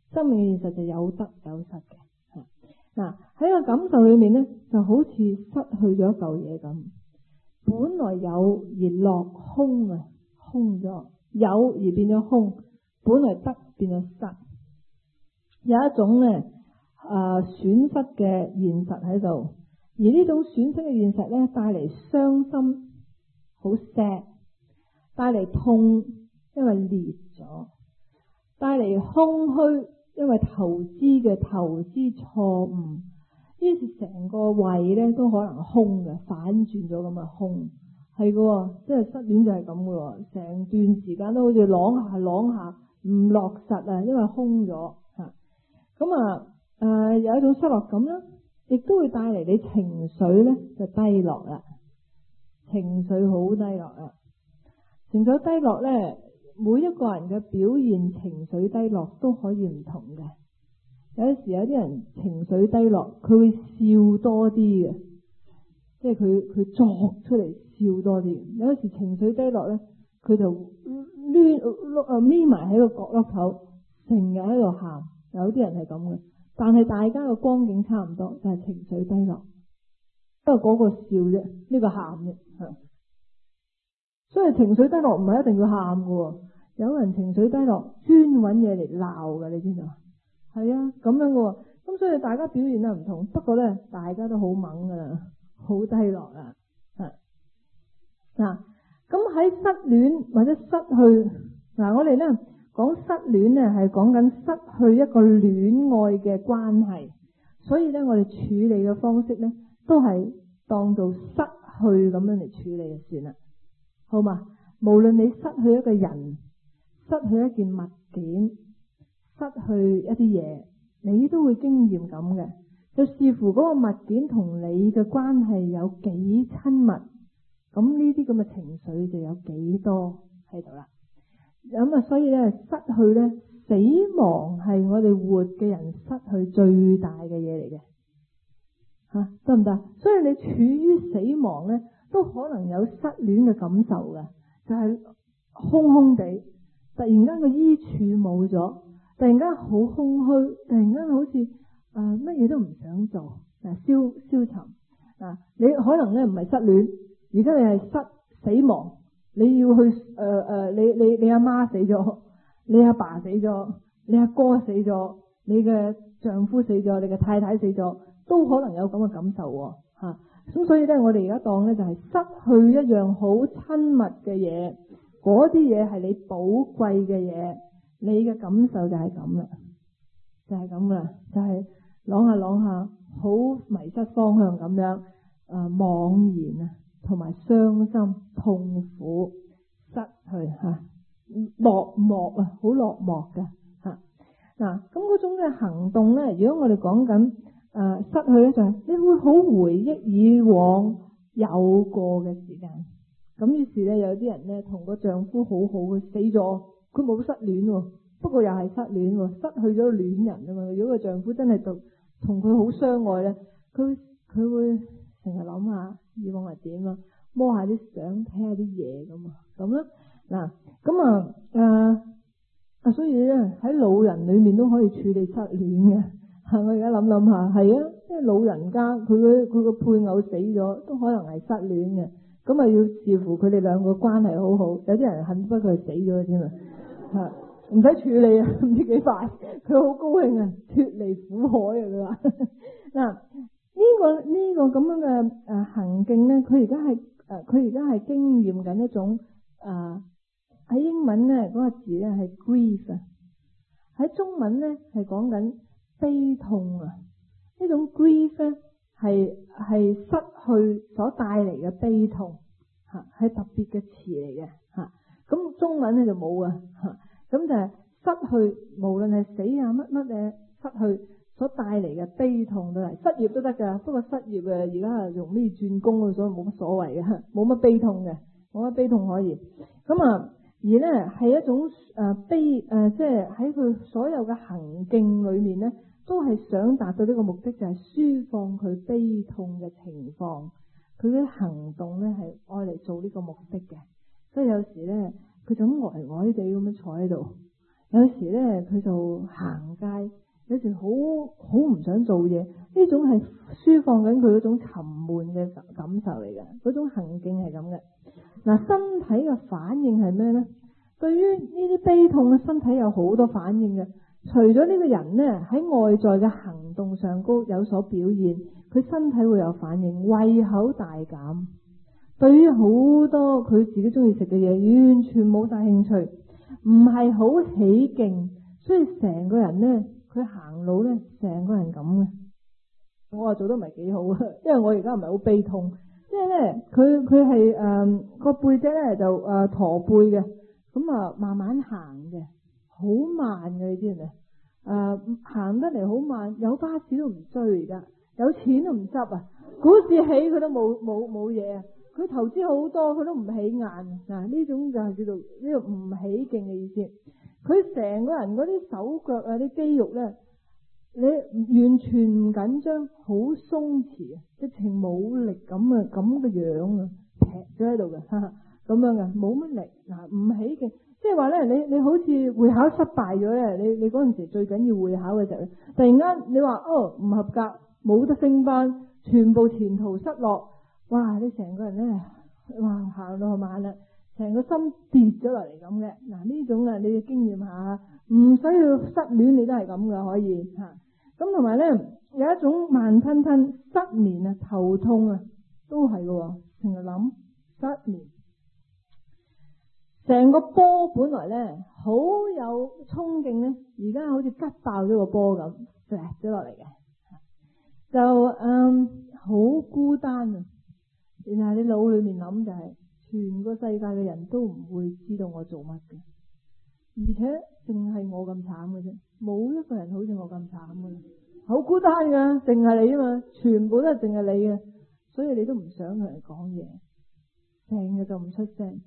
生命嘅現實就有得有失嘅。嗱，喺個感受裏面咧，就好似失去咗一嚿嘢咁，本來有而落空啊，空咗，有而變咗空，本來得變咗失，有一種咧損失嘅現實喺度，而呢種損失嘅現實咧，帶嚟傷心，好 sad， 帶嚟痛，因為裂咗，帶嚟空虛，因為投資錯誤，於是成個胃咧都可能空嘅，反轉咗咁嘅空，係嘅，即係失戀就係咁嘅，成段時間都好似啷下唔落實啊，因為空咗吓，咁有一種失落感啦，亦都會帶嚟你情緒咧就低落啦，情緒好低落啦，情緒低落咧，每一個人嘅表現情緒低落都可以唔同嘅。有時有啲人情緒低落，佢會笑多啲嘅，即係佢作出嚟笑多啲。有時情緒低落咧，佢就眯埋喺個角落頭，成日喺度喊。有啲人係咁嘅，但係大家嘅光景差唔多，就係情緒低落。不過嗰個笑啫，呢個喊嘅。所以情緒低落唔係一定要喊嘅，有人情緒低落專揾嘢嚟鬧嘅，你知唔知啊？係啊，咁樣嘅，咁所以大家表現得唔同，不過咧大家都好猛噶啦，好低落啦。嗱，咁喺失戀或者失去，我哋咧講失戀咧係講緊失去一個戀愛嘅關係，所以咧我哋處理嘅方式咧都係當做失去咁樣嚟處理就算啦，好嘛？無論你失去一個人，失去一件物件，失去一啲嘢，你都會經驗咁嘅，就視乎嗰個物件同你嘅關係有幾親密，咁呢啲咁嘅情緒就有幾多喺度啦。咁所以咧，失去咧，死亡係我哋活嘅人失去最大嘅嘢嚟嘅，得唔得？所以你處於死亡咧，都可能有失戀嘅感受嘅，就係空空地，突然間個依處冇咗。突然間好空虛，突然間好似乜嘢都唔想做，消沉。你可能咧唔係失戀，而家你係死亡，你要去你阿媽死咗，你阿爸死咗，你阿哥死咗，你嘅丈夫死咗，你嘅太太死咗，都可能有咁嘅感受喎。咁所以咧，我哋而家當咧就係失去一樣好親密嘅嘢，嗰啲嘢係你寶貴嘅嘢。你嘅感受就係咁啦，就係咁啦，就係啷下，好迷失方向咁樣，茫然啊，同埋傷心、痛苦、失去落寞啊，好落寞嘅吓。嗱，咁嗰種嘅行動咧，如果我哋講緊失去咧，就係你會好回憶以往有過嘅時間。咁於是咧，有啲人咧同個丈夫好好嘅死咗。佢冇失戀，不過又係失戀，失去咗戀人啊嘛。如果個丈夫真係同佢好相愛咧，佢會成日諗下以往係點啊，摸下啲相，睇下啲嘢咁啦。嗱，咁所以咧喺老人裏面都可以處理失戀嘅。我而家諗下，係啊，即係老人家佢個配偶死咗，都可能係失戀嘅。咁要視乎佢哋兩個關係好好，有啲人恨不過佢死咗添啊。唔使處理啊，唔知幾快，佢好高興啊，脫離苦海啊！佢話嗱，呢個咁樣嘅行徑咧，佢而家係經驗緊一種喺英文咧嗰個字咧係 grief 啊，喺中文咧係講緊悲痛啊。呢種 grief 咧係失去所帶嚟嘅悲痛係特別嘅詞嚟嘅。咁中文咧就冇啊，咁就係失去，無論係死啊乜嘅失去所帶嚟嘅悲痛都係，失業都得噶，不過失業而家係容易轉工啊，所以冇乜所謂嘅，冇乜悲痛嘅，冇乜悲痛可以。咁而咧係一種悲即係喺佢所有嘅行徑裏面咧，都係想達到呢個目的，就係抒放佢悲痛嘅情況。佢嘅行動咧係愛嚟做呢個目的嘅。所以有時咧，佢就咁呆呆地咁樣坐喺度， 有時咧佢就行街，有時好唔想做嘢，呢種係抒放緊佢嗰種沉悶嘅感受嚟嘅，嗰種行徑係咁嘅。嗱，身體嘅反應係咩咧？對於呢啲悲痛嘅身體有好多反應嘅。除咗呢個人咧喺外在嘅行動上高有所表現，佢身體會有反應，胃口大減，對於好多佢自己中意食嘅嘢完全冇晒興趣，唔係好起勁，所以成個人咧佢行路咧成個人咁嘅。我話做得唔係幾好啊，因為我而家唔係好悲痛，即係咧佢係個背脊咧就駝背嘅，咁啊慢慢行嘅。好慢嘅，你知唔知行得嚟好慢，有巴士都唔追，而家有錢都唔執啊！股市起佢都冇嘢啊！佢投資好多，佢都唔起眼嗱，呢種就係叫做呢個唔起勁嘅意思。佢成個人嗰啲手腳啊，啲肌肉咧，你完全唔緊張，好鬆弛啊，直情冇力咁嘅樣啊，劈咗喺度嘅，咁樣嘅，冇乜力嗱，唔起勁。即係話咧，你好似會考失敗咗咧，你嗰陣時最緊要會考嘅時候咧，突然間你話唔合格，冇得升班，全部前途失落，哇！你成個人咧，哇行到慢啦，成個心跌咗落嚟咁嘅。嗱，呢種啊，你要經驗下，唔使要失戀你都係咁噶，可以吓。咁同埋咧有一種慢吞吞失眠啊、頭痛啊，都係嘅，成日諗失眠。成個波本來咧好有衝勁咧，而家好似吉爆咗個波咁，跌咗落嚟嘅，就好孤單啊！然後你腦裏面諗就係，全個世界嘅人都唔會知道我做乜嘅，而且淨係我咁慘嘅啫，冇一個人好似我咁慘嘅，好孤單噶，淨係你啊嘛，全部都係淨係你嘅，所以你都唔想同人講嘢，成日就唔出聲。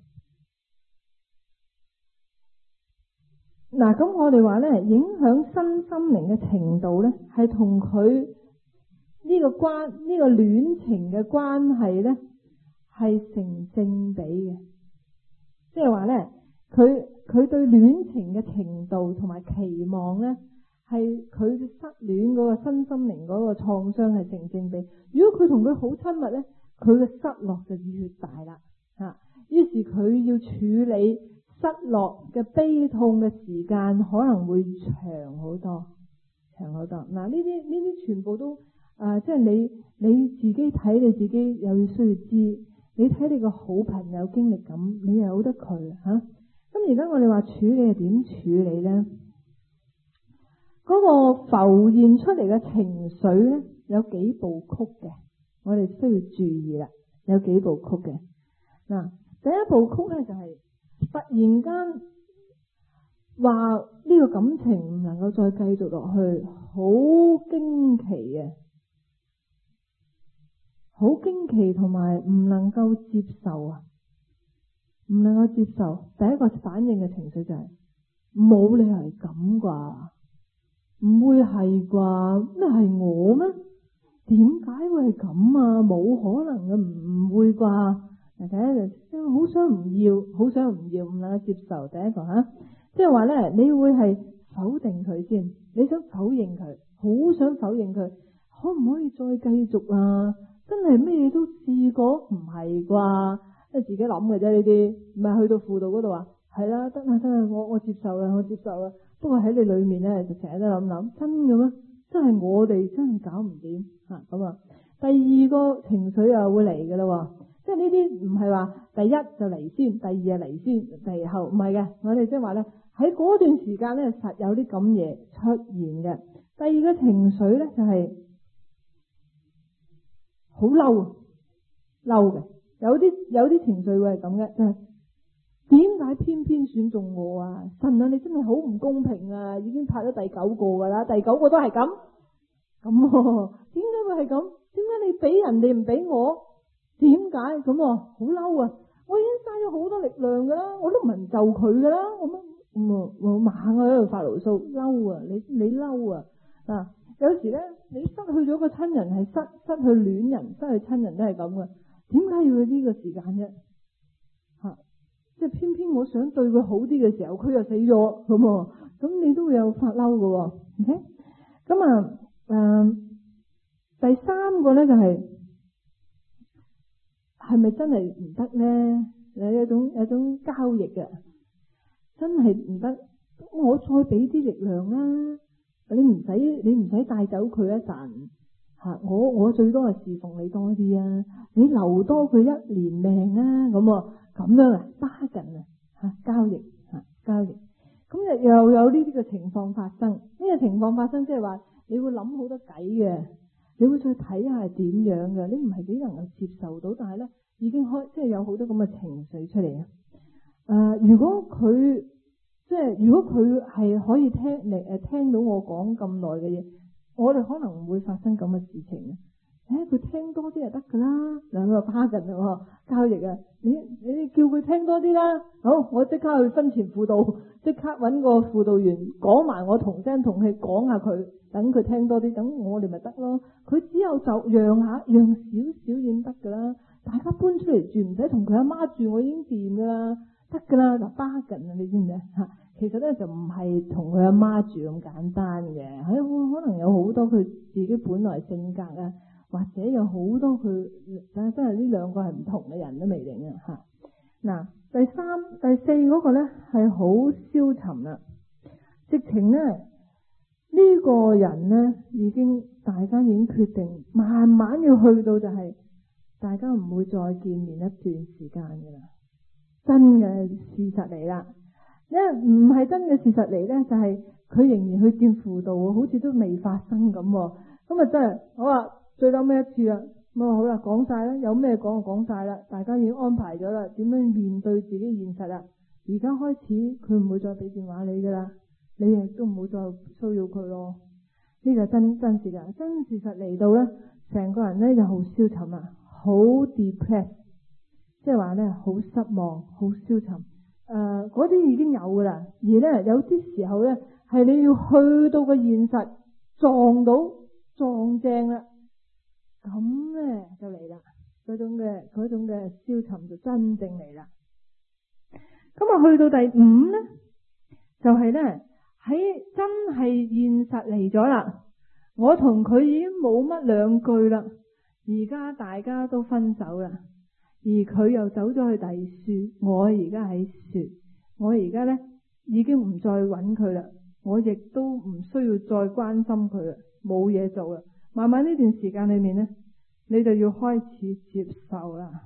嗱，咁我哋話咧，影響身心靈嘅程度咧，係同佢呢個戀情嘅關係咧，係成正比嘅。即係話咧，佢對戀情嘅程度同埋期望咧，係佢失戀嗰個身心靈嗰個創傷係成正比。如果佢同佢好親密咧，佢嘅失落就越大啦。於是佢要處理失落嘅悲痛嘅時間可能會長好多。嗱，呢啲全部都即係你自己睇，你自己又要需要知，你睇你個好朋友經歷咁，你又由得佢吓。咁而家我哋話處理係點處理咧？嗰個浮現出嚟嘅情緒咧，有幾部曲嘅，我哋需要注意啦。有幾部曲嘅。嗱，第一部曲咧就係突然間話呢個感情唔能夠再繼續落去，好驚奇嘅，好驚奇同埋唔能夠接受啊！唔能夠接受，第一個反應嘅情緒就係冇理由係咁啩，唔會係啩？咩係我咩？點解會係咁啊？冇可能嘅，唔會啩？第一就好想唔要，唔能夠接受。第一個吓，即係話咧，你會係否定佢先，你想否認佢，好想否認佢，可唔可以再繼續啊？真係咩都試過，唔係啩？即係自己諗嘅啫，呢啲唔係去到輔導嗰度話係啦，得啦，我接受啦，不過喺你裏面咧，就成日都諗真嘅咩？真係我哋真係搞唔掂吓咁啊！第二個情緒又會嚟嘅啦，即係呢啲唔係話第一就嚟先，第二就嚟先，第二後唔係嘅。我哋即係話咧，喺嗰段時間咧，實有啲咁嘢出現嘅。第二個情緒咧就係好嬲嘅，有啲情緒會係咁嘅，就係點解偏偏選中我啊？神啊，你真係好唔公平啊！已經拍咗第9個噶啦，第9個都係咁，點解會係咁？點解你俾人哋唔俾我？點解咁？好嬲啊！我已經嘥咗好多力量噶啦，我都唔能就佢噶啦，我猛喺度發牢騷，嬲啊！你嬲啊！嗱，有時咧，你失去咗個親人係失去戀人，失去親人都係咁噶。點解要呢個時間啫？ 即係偏偏我想對佢好啲嘅時候，佢又死咗咁你都會有發嬲嘅。OK， 咁第三個咧就係咪真係唔得咧？有一種交易嘅，真係唔得，我再俾啲力量啦，你唔使帶走佢一陣吓，我最多係侍奉你多啲啊，你留多佢1年命啊，咁樣啊，bargain啊吓，交易，咁又有呢啲嘅情況發生，呢個情況發生即係話你會諗好多計嘅，你會再睇下係點樣嘅，你唔係幾能夠接受到，但係咧已經即係有好多咁嘅情緒出嚟啊！如果佢係可以聽到我講咁耐嘅嘢，我哋可能唔會發生咁嘅事情嘅。佢聽多啲就得噶啦，兩個巴緊啦，交易啊！你叫佢聽多啲啦，好，我即刻去婚前輔導，即刻搵個輔導員講埋我同聲同氣講下佢，等佢聽多啲，等我哋咪得咯。佢只有就讓少少已經得噶啦，大家搬出嚟住，唔使同佢阿媽住，我已經掂噶啦，得噶啦，就巴緊啊！你知唔知吓？其實咧就唔係同佢阿媽住咁簡單嘅，可能有好多佢自己本來性格啊。或者有好多佢真係呢兩個係唔同嘅人都未定啊吓。嗱，第三、第四嗰個咧係好消沉啦，直情咧呢個人咧大家已經決定慢慢要去到就係大家唔會再見面一段時間噶啦，真嘅事實嚟啦。因為唔係真嘅事實嚟咧，就係佢仍然去見輔導，好似都未發生咁。咁啊真係好啊！最嬲尾一次啦，咁好啦，講晒啦，有咩講就講晒啦，大家已經安排咗啦，點樣面對自己現實啦。而家開始佢唔會再俾電話你噶啦，你亦都唔會再騷擾佢咯。呢個真事噶，真事實嚟到咧，成個人咧就好消沉啦，好 depressed， 即係話咧好失望，好消沉。嗰啲已經有噶啦，而咧有啲時候咧係你要去到個現實撞正啦。咁咧就嚟啦，嗰種嘅消沉就真正嚟啦。咁啊，去到第5咧，就係咧喺真係現實嚟咗啦。我同佢已經冇乜兩句啦，而家大家都分手啦，而佢又走咗去第處，我而家喺處，我而家咧已經唔再揾佢啦，我亦都唔需要再關心佢啦，冇嘢做啦。慢慢呢段時間裏面咧，你就要開始接受啦。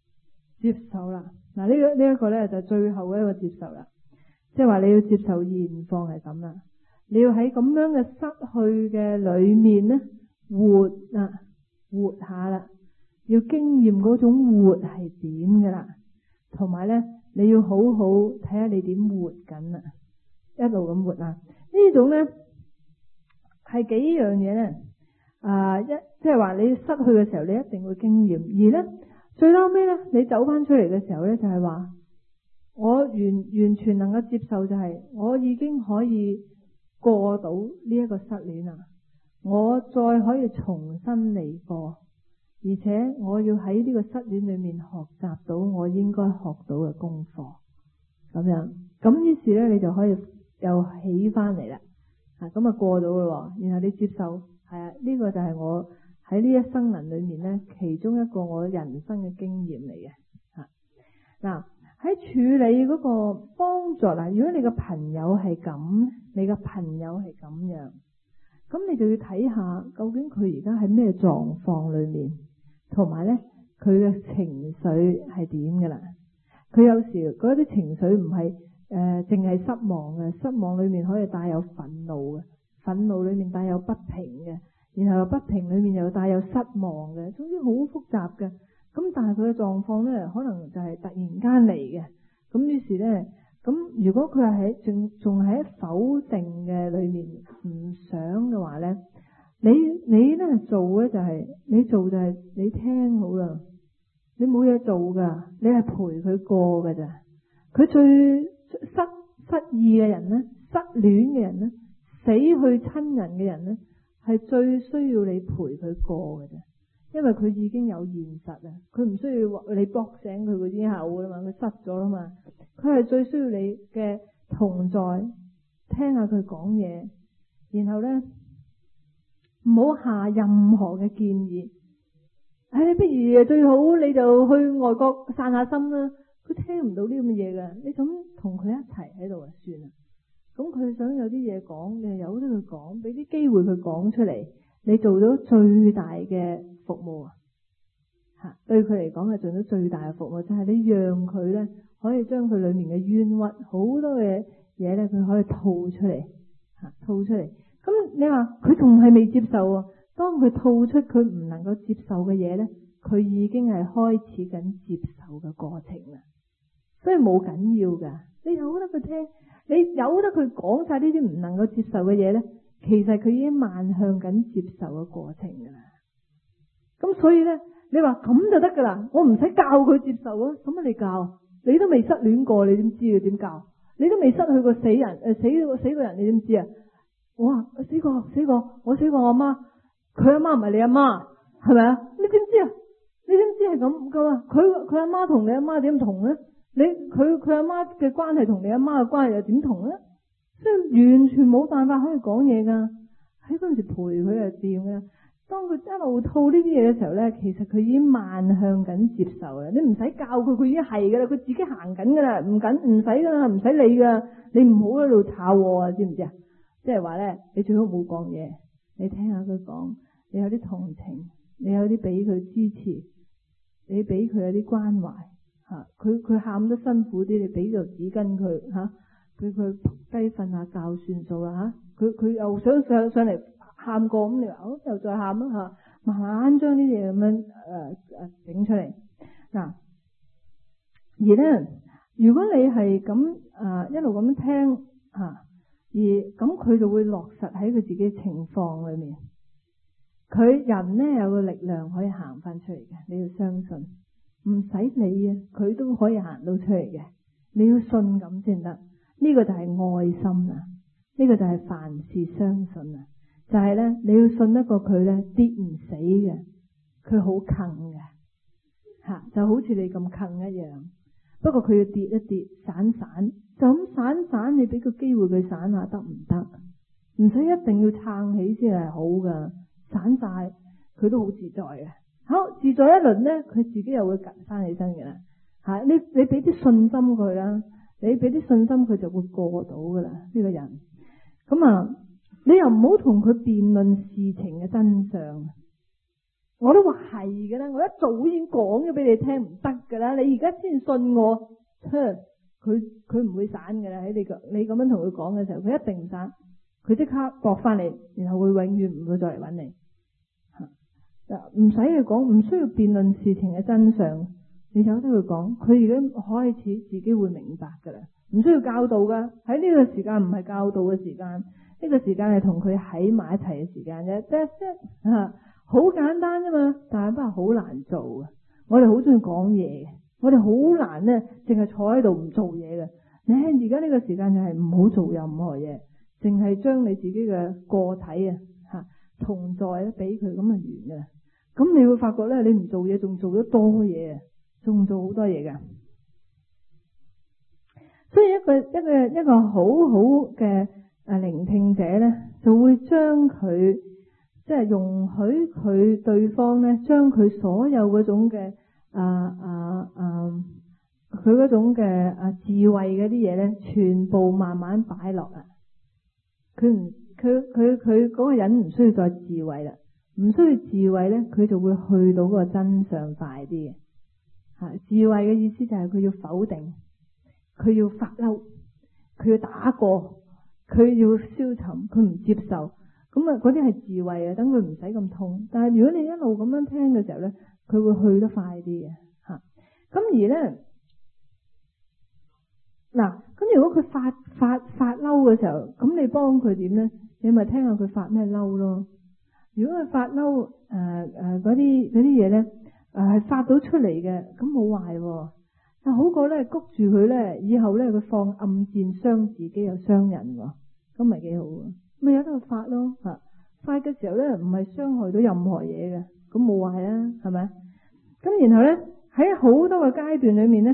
嗱，呢一個咧就最後嘅一個接受啦，即係話你要接受現況係咁啦，你要喺咁樣嘅失去嘅裏面咧活下啦，要經驗嗰種活係點噶啦，同埋咧你要好好睇下你點活緊啦，一路咁活啊。呢種咧係幾樣嘢咧。即係話你失去嘅時候，你一定會經驗，而咧最嬲尾咧，你走翻出嚟嘅時候咧，就係話我完全能夠接受，就係我已經可以過到呢一個失戀啦，我再可以重新嚟過，而且我要喺呢個失戀裏面學習到我應該學到嘅功課，咁樣，咁於是咧你就可以又起翻嚟啦，咁啊過到咯，然後你接受。係啊，呢個就係我喺呢一生人裏面咧，其中一個我人生嘅經驗嚟嘅。嗱，喺處理嗰個幫助啦，如果你個朋友係咁，你個朋友係咁樣，咁你就要睇下究竟佢而家喺咩狀況裏面，同埋咧佢嘅情緒係點噶啦。佢有時嗰啲情緒唔係淨係失望嘅，失望裏面可以帶有憤怒嘅。憤怒裏面帶有不平嘅，然後不平裏面又帶有失望嘅，總之好複雜嘅。咁但係佢嘅狀況咧，可能就係突然間嚟嘅。咁於是咧，咁如果佢係喺仲喺否定嘅裏面唔想嘅話咧，你咧做咧就係你做就係你聽好啦，你冇嘢做噶，你係陪佢過噶咋。佢最失意嘅人咧，失戀嘅人咧，死去親人嘅人咧，係最需要你陪佢過嘅啫，因為佢已經有現實啦，佢唔需要你搏醒佢之後噶啦嘛，佢失咗啦嘛， 佢係最需要你嘅同在，聽下佢講嘢，然後呢，唔好下任何嘅建議。不如最好你就去外國散下心啦。佢聽唔到呢咁嘅嘢㗎，你咁同佢一齊喺度就算啦。咁佢想有啲嘢講，你就由得佢講，俾啲機會佢講出嚟，你做到最大嘅服務啊！對佢嚟講係做到最大嘅服務，就係你讓佢呢可以將佢裏面嘅冤屈好多嘅嘢呢，佢可以吐出嚟，吐出嚟。咁你話佢仲係未接受啊？當佢吐出佢唔能夠接受嘅嘢呢，佢已經係開始緊接受嘅過程啦。所以冇緊要噶，你由得佢聽，你由得佢講晒呢啲唔能夠接受嘅嘢呢，其實佢已經邁向緊接受嘅過程噶啦。咁所以呢，你話咁就得噶啦，我唔使教佢接受啊。咁你教，你都未失戀過，你點知佢點教？你都未失去過死人，死過人，你點知啊？哇，死過，我死過我阿媽，佢阿媽唔係你阿媽，係咪啊？你點知啊？你點知係咁噶啊？佢阿媽同你阿媽點唔同呢？佢阿媽嘅關係同你阿媽嘅關係又點同呢？所以完全冇辦法可以講嘢噶。喺嗰陣時陪佢係掂嘅。當佢一路吐呢啲嘢嘅時候呢，其實佢已經邁向緊接受啦。你唔使教佢，佢已經係噶啦，佢自己行緊噶啦，唔使噶啦，唔使理噶。你唔好喺度炒我啊，知唔知啊？即係話呢，你最好冇講嘢，你聽下佢講，你有啲同情，你有啲俾佢支持，你俾佢有啲關懷。佢喊得辛苦啲，你俾條紙巾佢吓，佢撲低瞓下覺算數啦吓。佢又想上嚟喊過，咁你話好又再喊啦吓，慢慢將呢啲嘢咁樣整出嚟嗱。而呢，如果你係咁一路咁樣聽吓，而咁佢就會落實喺佢自己情況裏面。佢人呢有個力量可以行翻出嚟嘅，你要相信。唔使理啊，佢都可以行到出嚟嘅。你要信咁先得，呢個就係愛心啊，呢個就係凡事相信啊。就係呢，你要信得過佢呢，跌唔死嘅，佢好近嘅吓，就好似你咁近一樣。不過佢要跌一跌，散散，就咁散，你俾個機會佢散下得唔得？唔使一定要撐起先係好噶，散晒佢都好自在嘅。好自在一輪呢，佢自己又會趌翻起身嘅啦。吓，你俾啲信心佢啦，你俾啲信心佢就會過到噶啦呢個人。咁啊，你又唔好同佢辯論事情嘅真相。我都話係嘅啦，我一早已經講咗俾你聽唔得噶啦，你而家先信我，佢唔會散噶啦。喺你咁樣同佢講嘅時候，佢一定唔散，佢即刻駁翻嚟，然後會永遠唔會再嚟揾你。唔使佢講，唔需要辯論事情嘅真相，你由得佢講，佢而家開始自己會明白噶啦，唔需要教導噶。喺呢個時間唔係教導嘅時間，呢個時間係同佢喺埋一齊嘅時間啫。即係好簡單啫嘛，但係不過好難做嘅。我哋好中意講嘢嘅，我哋好難呢，淨係坐喺度唔做嘢嘅。你而家呢個時間就係唔好做任何嘢，淨係將你自己嘅個體同在咧俾佢，咁就完噶啦。咁你會發覺咧，你唔做嘢仲做咗多嘢，仲做好多嘢嘅。所以一個好好嘅聆聽者咧，就會將佢即係容許佢對方咧，將佢所有嗰種嘅佢嗰種嘅智慧嗰啲嘢咧，全部慢慢擺落啦。佢嗰個人唔需要再智慧啦。唔需要智慧呢，佢就會去到個真相快啲嘅。智慧嘅意思就係佢要否定，佢要發嬲，佢要打過，佢要消沉，佢唔接受。咁啊，嗰啲係智慧啊，等佢唔使咁痛。但係如果你一路咁樣聽嘅時候呢，佢會去得快啲嘅。咁而呢，嗱，咁如果佢發嬲嘅時候，咁你幫佢點呢？你咪聽下佢發咩嬲咯。如果佢發嬲嗰啲嘢咧，係發到出嚟嘅，咁冇壞，但好過咧谷住佢咧，以後咧佢放暗箭傷自己又傷人，咁咪幾好啊？咪由得佢發咯，發嘅時候咧唔係傷害到任何嘢嘅，咁冇壞啊，係咪？咁然後咧喺好多個階段裏面咧，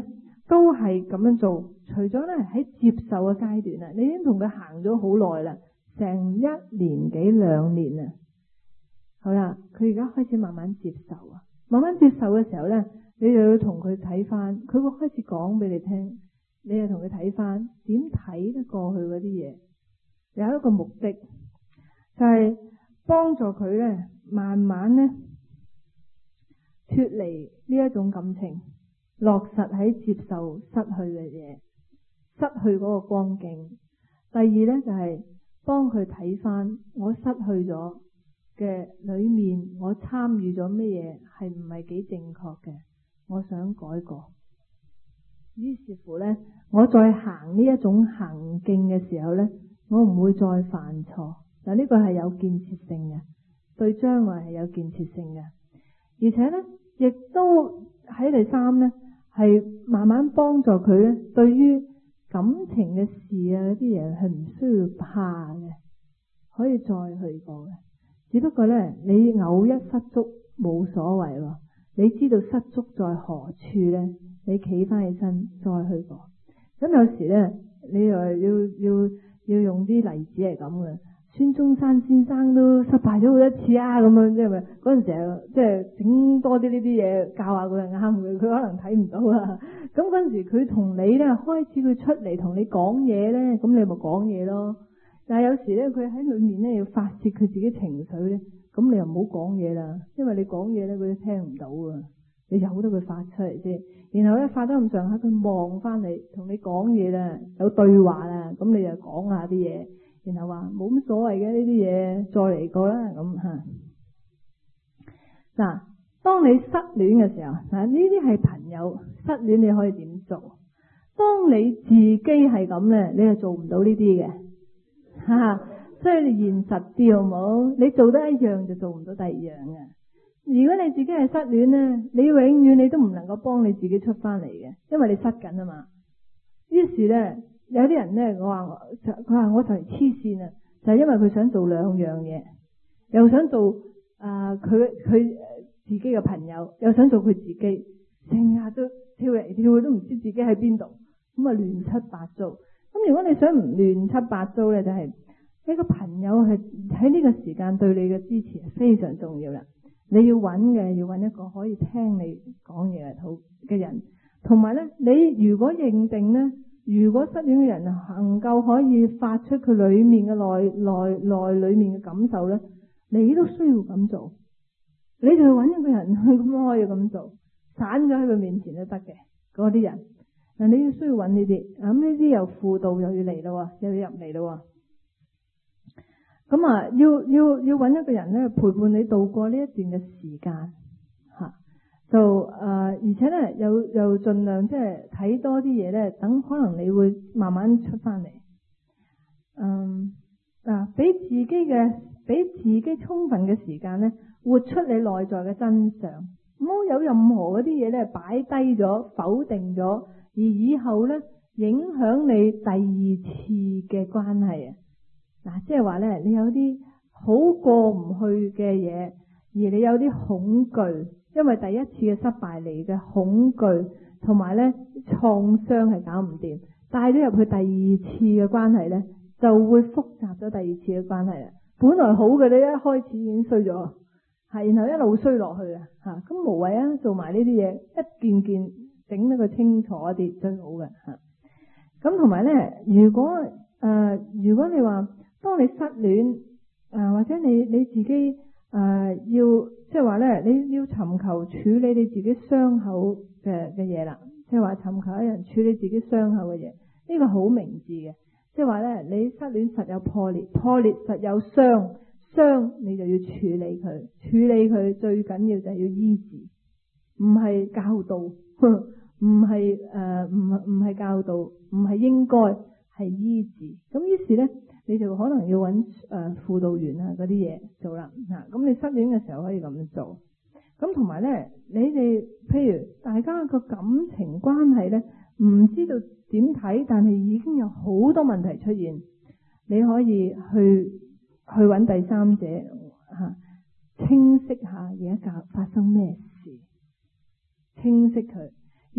都係咁樣做。除咗咧喺接受嘅階段啦，你已經同佢行咗好耐啦，成1年幾2年啦。好啦，佢而家開始慢慢接受啊，慢慢接受嘅時候咧，你就要同佢睇翻，佢會開始講俾你聽，你就同佢睇翻點睇得過去嗰啲嘢，有一個目的就係幫助佢咧慢慢咧脫離呢一種感情，落實喺接受失去嘅嘢，失去嗰個光景。第二咧就係幫佢睇翻我失去咗嘅裏面，我參與咗咩嘢係唔係幾正確嘅，我想改過。於是乎咧，我再行呢一種行徑嘅時候咧，我唔會再犯錯。嗱，呢個係有建設性嘅，對將來係有建設性嘅。而且咧，亦都喺第三咧，係慢慢幫助佢咧，對於感情嘅事啊嗰啲嘢係唔需要怕嘅，可以再去過嘅。只不過咧，你偶一失足冇所謂喎，你知道失足在何處咧，你企翻起身再去過。咁有時咧，你又要用啲例子係咁嘅。孫中山先生都失敗咗好多次啊，咁樣即係咪嗰陣時即係整多啲呢啲嘢教下佢係啱嘅，佢可能睇唔到啦。咁嗰陣時佢同你咧開始佢出嚟同你講嘢咧，咁你咪講嘢咯。但係有時咧，佢喺裏面咧要發泄佢自己情緒咧，咁你又唔好講嘢啦，因為你講嘢咧佢都聽唔到啊。你由得佢發出嚟先，然後咧發得咁上下，佢望翻你，同你講嘢啦，有對話啦，咁你就講下啲嘢，然後話冇乜所謂嘅呢啲嘢，再嚟過啦咁吓。嗱，當你失戀嘅時候，嗱呢啲係朋友失戀，你可以點做？當你自己係咁咧，你係做唔到呢啲嘅。所以你現實啲好冇？你做得一樣就做唔到第二樣嘅。如果你自己係失戀咧，你永遠你都唔能夠幫你自己出翻嚟嘅，因為你失緊啊嘛。於是咧，有啲人咧，佢話我就嚟黐線啦，就係因為佢想做兩樣嘢，又想做佢自己嘅朋友，又想做佢自己，成日都跳嚟跳去都唔知自己喺邊度，咁啊亂七八糟。咁如果你想唔亂七八糟咧，就係呢個朋友係喺呢個時間對你嘅支持係非常重要啦。你要揾一個可以聽你講嘢嘅人，同埋咧，你如果認定咧，如果失戀嘅人能夠可以發出佢裏面嘅內裏面嘅感受咧，你都需要咁做。你就揾一個人去咁可以咁做，散咗喺佢面前都得嘅嗰啲人。嗱，你要需要揾呢啲，咁呢啲又輔導又要嚟咯，又要入嚟咯。咁啊，要揾一個人咧陪伴你度過呢一段嘅時間吓，而且咧又盡量即係睇多啲嘢咧，等可能你會慢慢出翻嚟。俾自己充分嘅時間咧，活出你內在嘅真相，唔好有任何嗰啲嘢咧擺低咗、否定咗，而以後咧影響你第二次嘅關係啊！嗱，即係話咧，你有啲好過唔去嘅嘢，而你有啲恐懼，因為第一次嘅失敗嚟嘅恐懼，同埋咧創傷係搞唔掂，帶咗入去第二次嘅關係咧，就會複雜咗第二次嘅關係啦。本來好嘅咧，一開始已經衰咗，係然後一路衰落去啊，吓咁無謂啊，做埋呢啲嘢，一件件整得佢清楚一啲最好嘅吓。咁同埋咧，如果你話，當你失戀或者你自己要即係話咧，你要尋求處理你自己傷口嘅嘢啦，即係話尋求一人處理自己傷口嘅嘢，呢個好明智嘅。即係話咧，你失戀實有破裂實有傷你就要處理佢最緊要就係要醫治，唔係教導，唔係教導，唔係應該係醫治。咁於是咧，你就可能要揾輔導員啊嗰啲嘢做啦。咁你失戀嘅時候可以咁做。咁同埋咧，你哋譬如大家個感情關係咧，唔知道點睇，但係已經有好多問題出現，你可以去揾第三者清晰下而家發生咩事，清晰佢，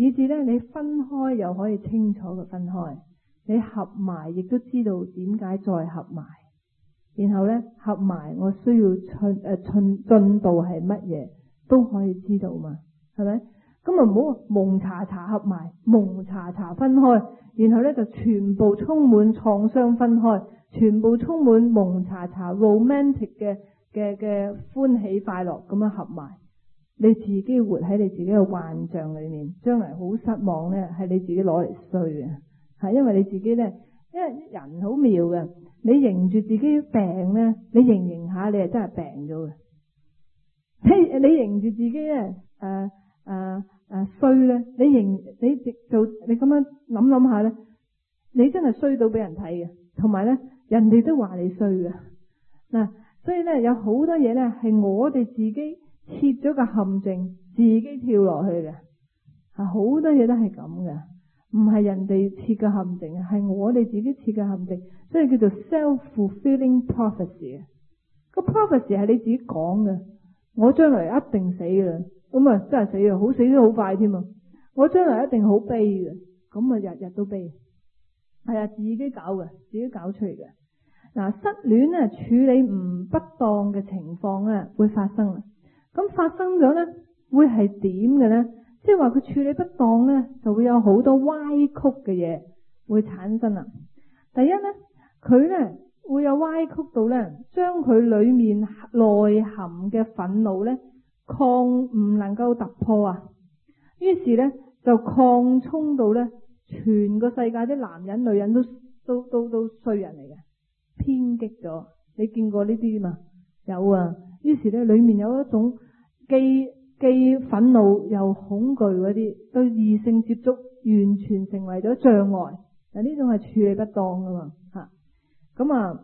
以至咧你分開又可以清楚嘅分開，你合埋亦都知道點解再合埋，然後咧合埋我需要進度係乜嘢都可以知道嘛，係咪？咁啊唔好蒙查查合埋，蒙查查分開，然後咧就全部充滿創傷分開，全部充滿蒙查查 romantic 嘅歡喜快樂咁樣合埋，你自己活喺你自己嘅幻象裏面，將來好失望咧，係你自己攞嚟衰嘅，係因為你自己咧，因為人好妙嘅，你認住自己病咧，你認下你係真係病咗嘅，你認住自己咧，衰咧，你咁樣諗下咧，你真係衰到俾人睇嘅，同埋咧人哋都話你衰嘅嗱，所以咧有好多嘢咧係我哋自己設咗個陷阱，自己跳落去嘅，好多嘢都係咁嘅，唔係人哋設嘅陷阱，係我哋自己設嘅陷阱，所以叫做 self-fulfilling prophecy。個 prophecy 係你自己講嘅，我將來一定死嘅。咁啊，真係死啊！好死得好快添啊！我將來一定好悲嘅，咁啊日日都悲，係啊，自己搞嘅，自己搞出嚟嘅。嗱，失戀咧處理唔不當嘅情況咧會發生啦。咁發生咗咧會係點嘅咧？即係話佢處理不當咧，就會有好多歪曲嘅嘢會產生啦。第一咧，佢咧會有歪曲到咧，將佢裏面內含嘅憤怒咧。唔能夠突破啊，於是咧就擴充到咧全個世界啲男人女人都衰人嚟嘅，偏激咗。你見過呢啲嘛？有啊。於是咧裏面有一種既憤怒又恐懼嗰啲，對異性接觸完全成為咗障礙。嗱，呢種係處理不當噶嘛吓，咁啊。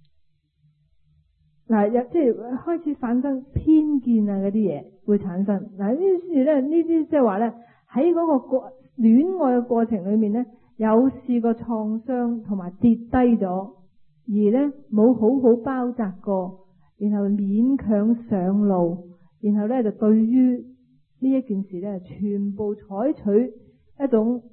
嗱，即係開始產生偏見啊，嗰啲嘢會產生。嗱，於是咧呢啲即係話咧喺嗰個戀愛嘅過程裏面咧，有試過創傷同埋跌低咗，而咧冇好好包紮過，然後勉強上路，然後咧就對於呢一件事咧，全部採取一種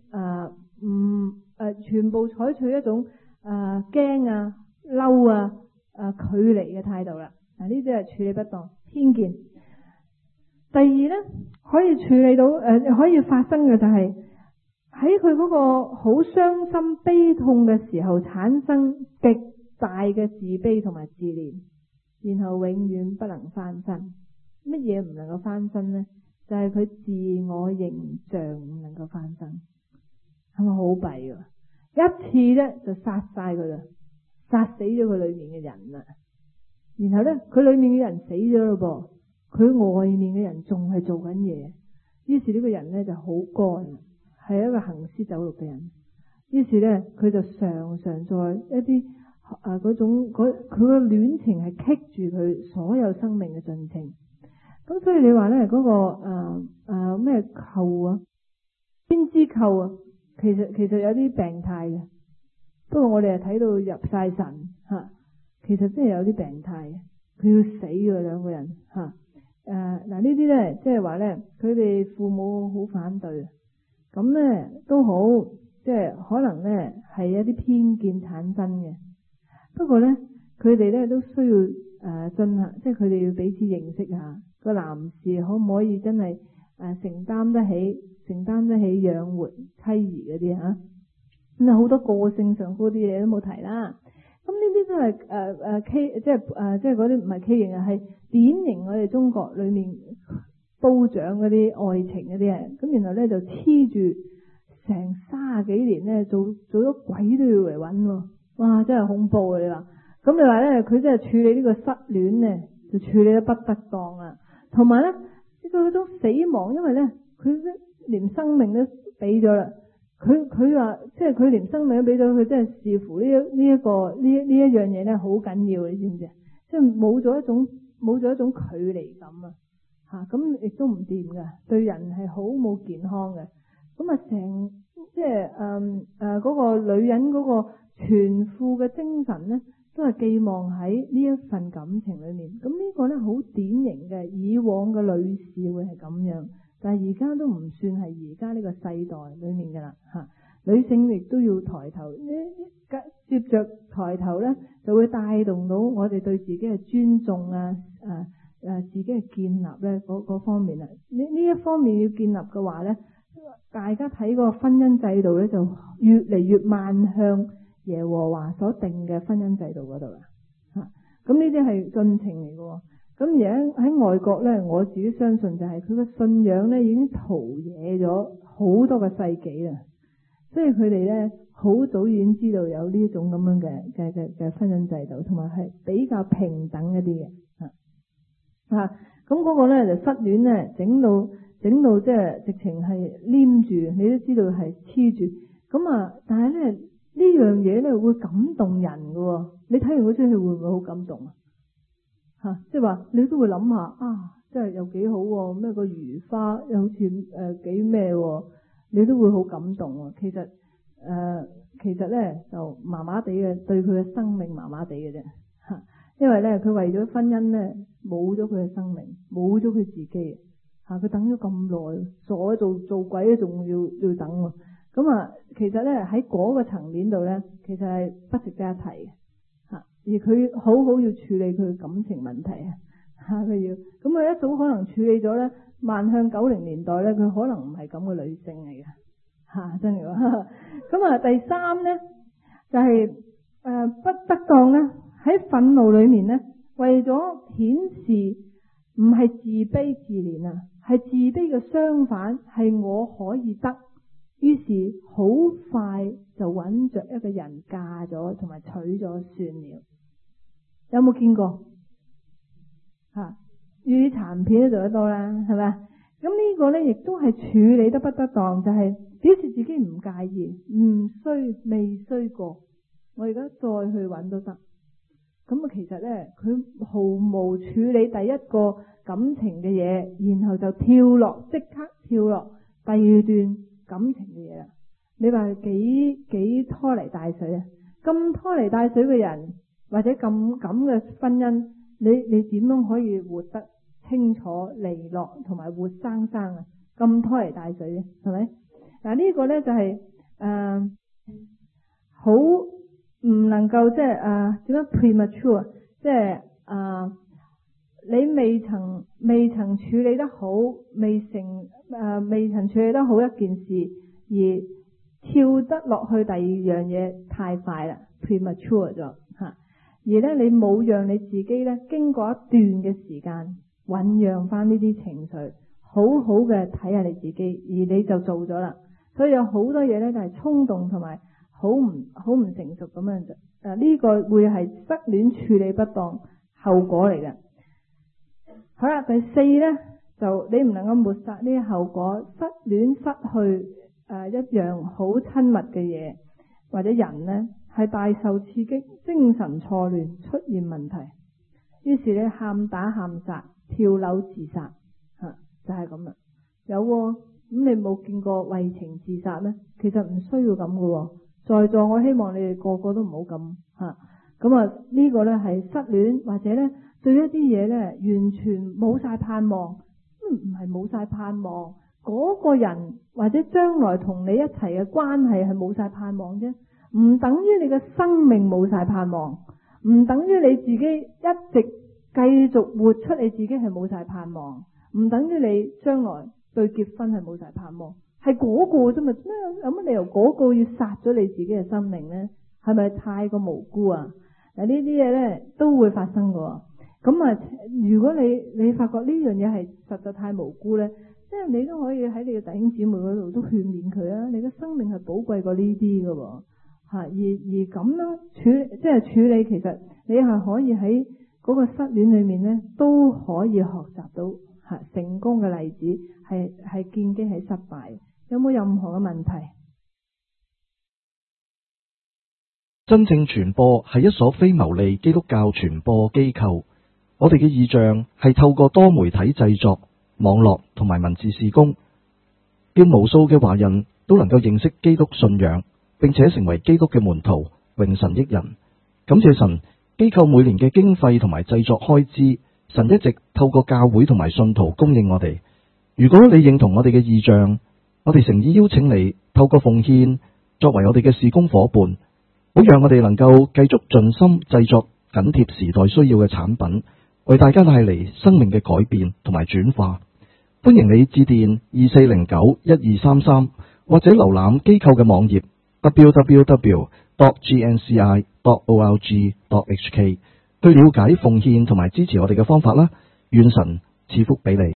全部採取一種驚啊、嬲啊。距離嘅態度啦，嗱呢啲係處理不當偏見。第二咧，可以處理到可以發生嘅就係喺佢嗰個好傷心悲痛嘅時候，產生極大嘅自卑同埋自憐，然後永遠不能翻身。乜嘢唔能夠翻身呢？就係佢自我形象唔能夠翻身，係咪好弊啊？一次咧就殺晒佢啦。殺死咗佢裏面嘅人啦，然後咧佢裏面嘅人死咗咯噃，佢外面嘅人仲係做緊嘢，於是呢個人咧就好乾，係一個行屍走肉嘅人。於是咧佢就常常在一啲嗰種佢個戀情係棘住佢所有生命嘅進程。咁所以你話咧嗰個咩扣啊，邊支扣啊，其實有啲病態嘅。不過我哋係睇到入晒神吓，其實真係有啲病態嘅，佢要死嘅兩個人吓。嗱呢啲咧，即係話咧，佢哋父母好反對，咁咧都好，即係可能咧係一啲偏見產生嘅。不過咧，佢哋咧都需要進行，即係佢哋要彼此認識下個男士可唔可以真係承擔得起養活妻兒嗰啲吓。咁好多個性上嗰啲嘢都冇提啦。咁呢啲都係K，即係嗰啲唔係 K 型啊，係典型我哋中國裏面褒獎嗰啲愛情嗰啲啊。咁然後咧就黐住成30幾年咧，做咗鬼都要嚟搵喎。哇，真係恐怖啊！你話，咁你話咧，佢真係處理呢個失戀咧，就處理得不得當啊。同埋咧，呢個嗰種死亡，因為咧佢連生命都俾咗啦。佢話即係佢連生命都俾咗，佢真係視乎呢一樣嘢咧好緊要，你知唔知啊？即係冇咗一種距離感啊，吓，咁亦都唔掂噶，對人係好冇健康嘅。咁啊成即係嗰個女人嗰個全副嘅精神咧，都係寄望喺呢一份感情裏面。咁呢個咧好典型嘅，以往嘅女士會係咁樣， 但係而家都唔算係而家呢個世代裏面㗎啦嚇。女性亦都要抬頭，接着抬頭呢，就會帶動到我哋對自己嘅尊重啊，自己嘅建立呢嗰方面啊。呢一方面要建立嘅話呢，大家睇個婚姻制度呢，就越嚟越邁向耶和華所定嘅婚姻制度嗰度啦嚇。咁呢啲係進程嚟嘅。咁而喺外國呢，我自己相信就係佢嘅信仰呢已經陶冶咗好多個世紀啦。所以佢哋咧好早已經知道有呢種咁樣嘅婚姻制度，同埋係比較平等一啲嘅咁嗰個咧就失戀咧整到即係直情係黏住，你都知道係黐住咁但係咧呢樣嘢咧會感動人㗎。你睇完嗰出戲會唔會好感動即係話你都會諗下真係又幾好咩個如花又好似幾咩你都會好感動。其實咧就麻麻地嘅，對佢嘅生命麻麻地嘅啫因為咧佢為咗婚姻咧冇咗佢嘅生命，冇咗佢自己佢等咗咁耐，傻做鬼都仲要等咁其實咧喺嗰個層面度咧，其實係不值得一提嘅而佢好好要處理佢嘅感情問題佢要咁佢一早可能處理咗咧，邁向90年代咧，佢可能唔係咁嘅女性嚟嘅真係咁第三咧就係不得當咧喺憤怒裏面咧，為咗顯示唔係自卑自憐係自卑嘅相反，係我可以得，於是好快就揾着一個人嫁咗同埋娶咗算了。有冇見過粵語殘片都做得多啦，係咪？咁呢個咧亦都係處理得不得當，就係表示自己唔介意，未衰過，我而家再去揾都得。咁其實咧佢毫無處理第一個感情嘅嘢，然後就即刻跳落第二段感情嘅嘢啦。你話幾拖泥帶水啊？咁拖泥帶水嘅人或者咁嘅婚姻，你點樣可以活得清楚利落同埋活生生咁拖泥帶水嘅係咪？嗱呢個咧就係好唔能夠即係點樣 premature， 即係你未曾處理得好，未曾處理得好一件事，而跳得落去第二樣嘢太快啦 ，premature 咗而咧你冇讓你自己咧經過一段嘅時間醞釀翻呢啲情緒，好好嘅睇下你自己，而你就做咗啦。所以有好多嘢咧就係衝動同埋好唔成熟咁樣就呢個會係失戀處理不當後果嚟嘅。好啦，第四咧就你唔能夠抹殺呢啲後果，失戀失去一樣好親密嘅嘢或者人咧係大受刺激，精神錯亂，出現問題，於是咧喊打喊殺，跳樓自殺就係咁啦。有咁你冇見過為情自殺咩？其實唔需要咁嘅。在座我希望你哋個個都唔好咁呢個咧係失戀或者咧對一啲嘢咧完全冇晒盼望，唔係冇晒盼望，嗰個人或者將來同你一齊嘅關係係冇晒盼望啫，唔等於你嘅生命冇晒盼望，唔等於你自己一直繼續活出你自己係冇晒盼望，唔等於你將來對結婚係冇晒盼望，係嗰個啫嘛。有乜理由嗰個要殺咗你自己嘅生命呢？係咪太過無辜啊？嗱，呢啲嘢咧都會發生㗎。咁如果你發覺呢樣嘢係實在太無辜咧，即係你都可以喺你嘅弟兄姊妹嗰度都勸勉佢啊。你嘅生命係寶貴過呢啲㗎而咁樣處理，其實你係可以喺嗰個失戀裏面咧都可以學習到成功嘅例子，係建基喺失敗。有冇任何嘅問題？ 真正傳播係一所非牟利基督教傳播機構。我哋嘅異象係透過多媒體製作、網絡同埋文字事工，叫無數嘅華人都能夠認識基督信仰，並且成為基督嘅門徒，榮神益人。感謝神，機構每年嘅經費同埋製作開支，神一直透過教會同埋信徒供應我哋。 如果你認同我哋嘅意象，我哋誠意邀請你透過奉獻作為我哋嘅事工夥伴，好讓我哋能夠繼續盡心製作緊貼時代需要嘅產品，為大家帶嚟生命嘅改變同埋轉化。歡迎你致電2409-1233或者瀏覽機構嘅網頁 www.gnci.org.hk 去了解奉獻同埋支持我哋嘅方法啦。願神賜福俾你。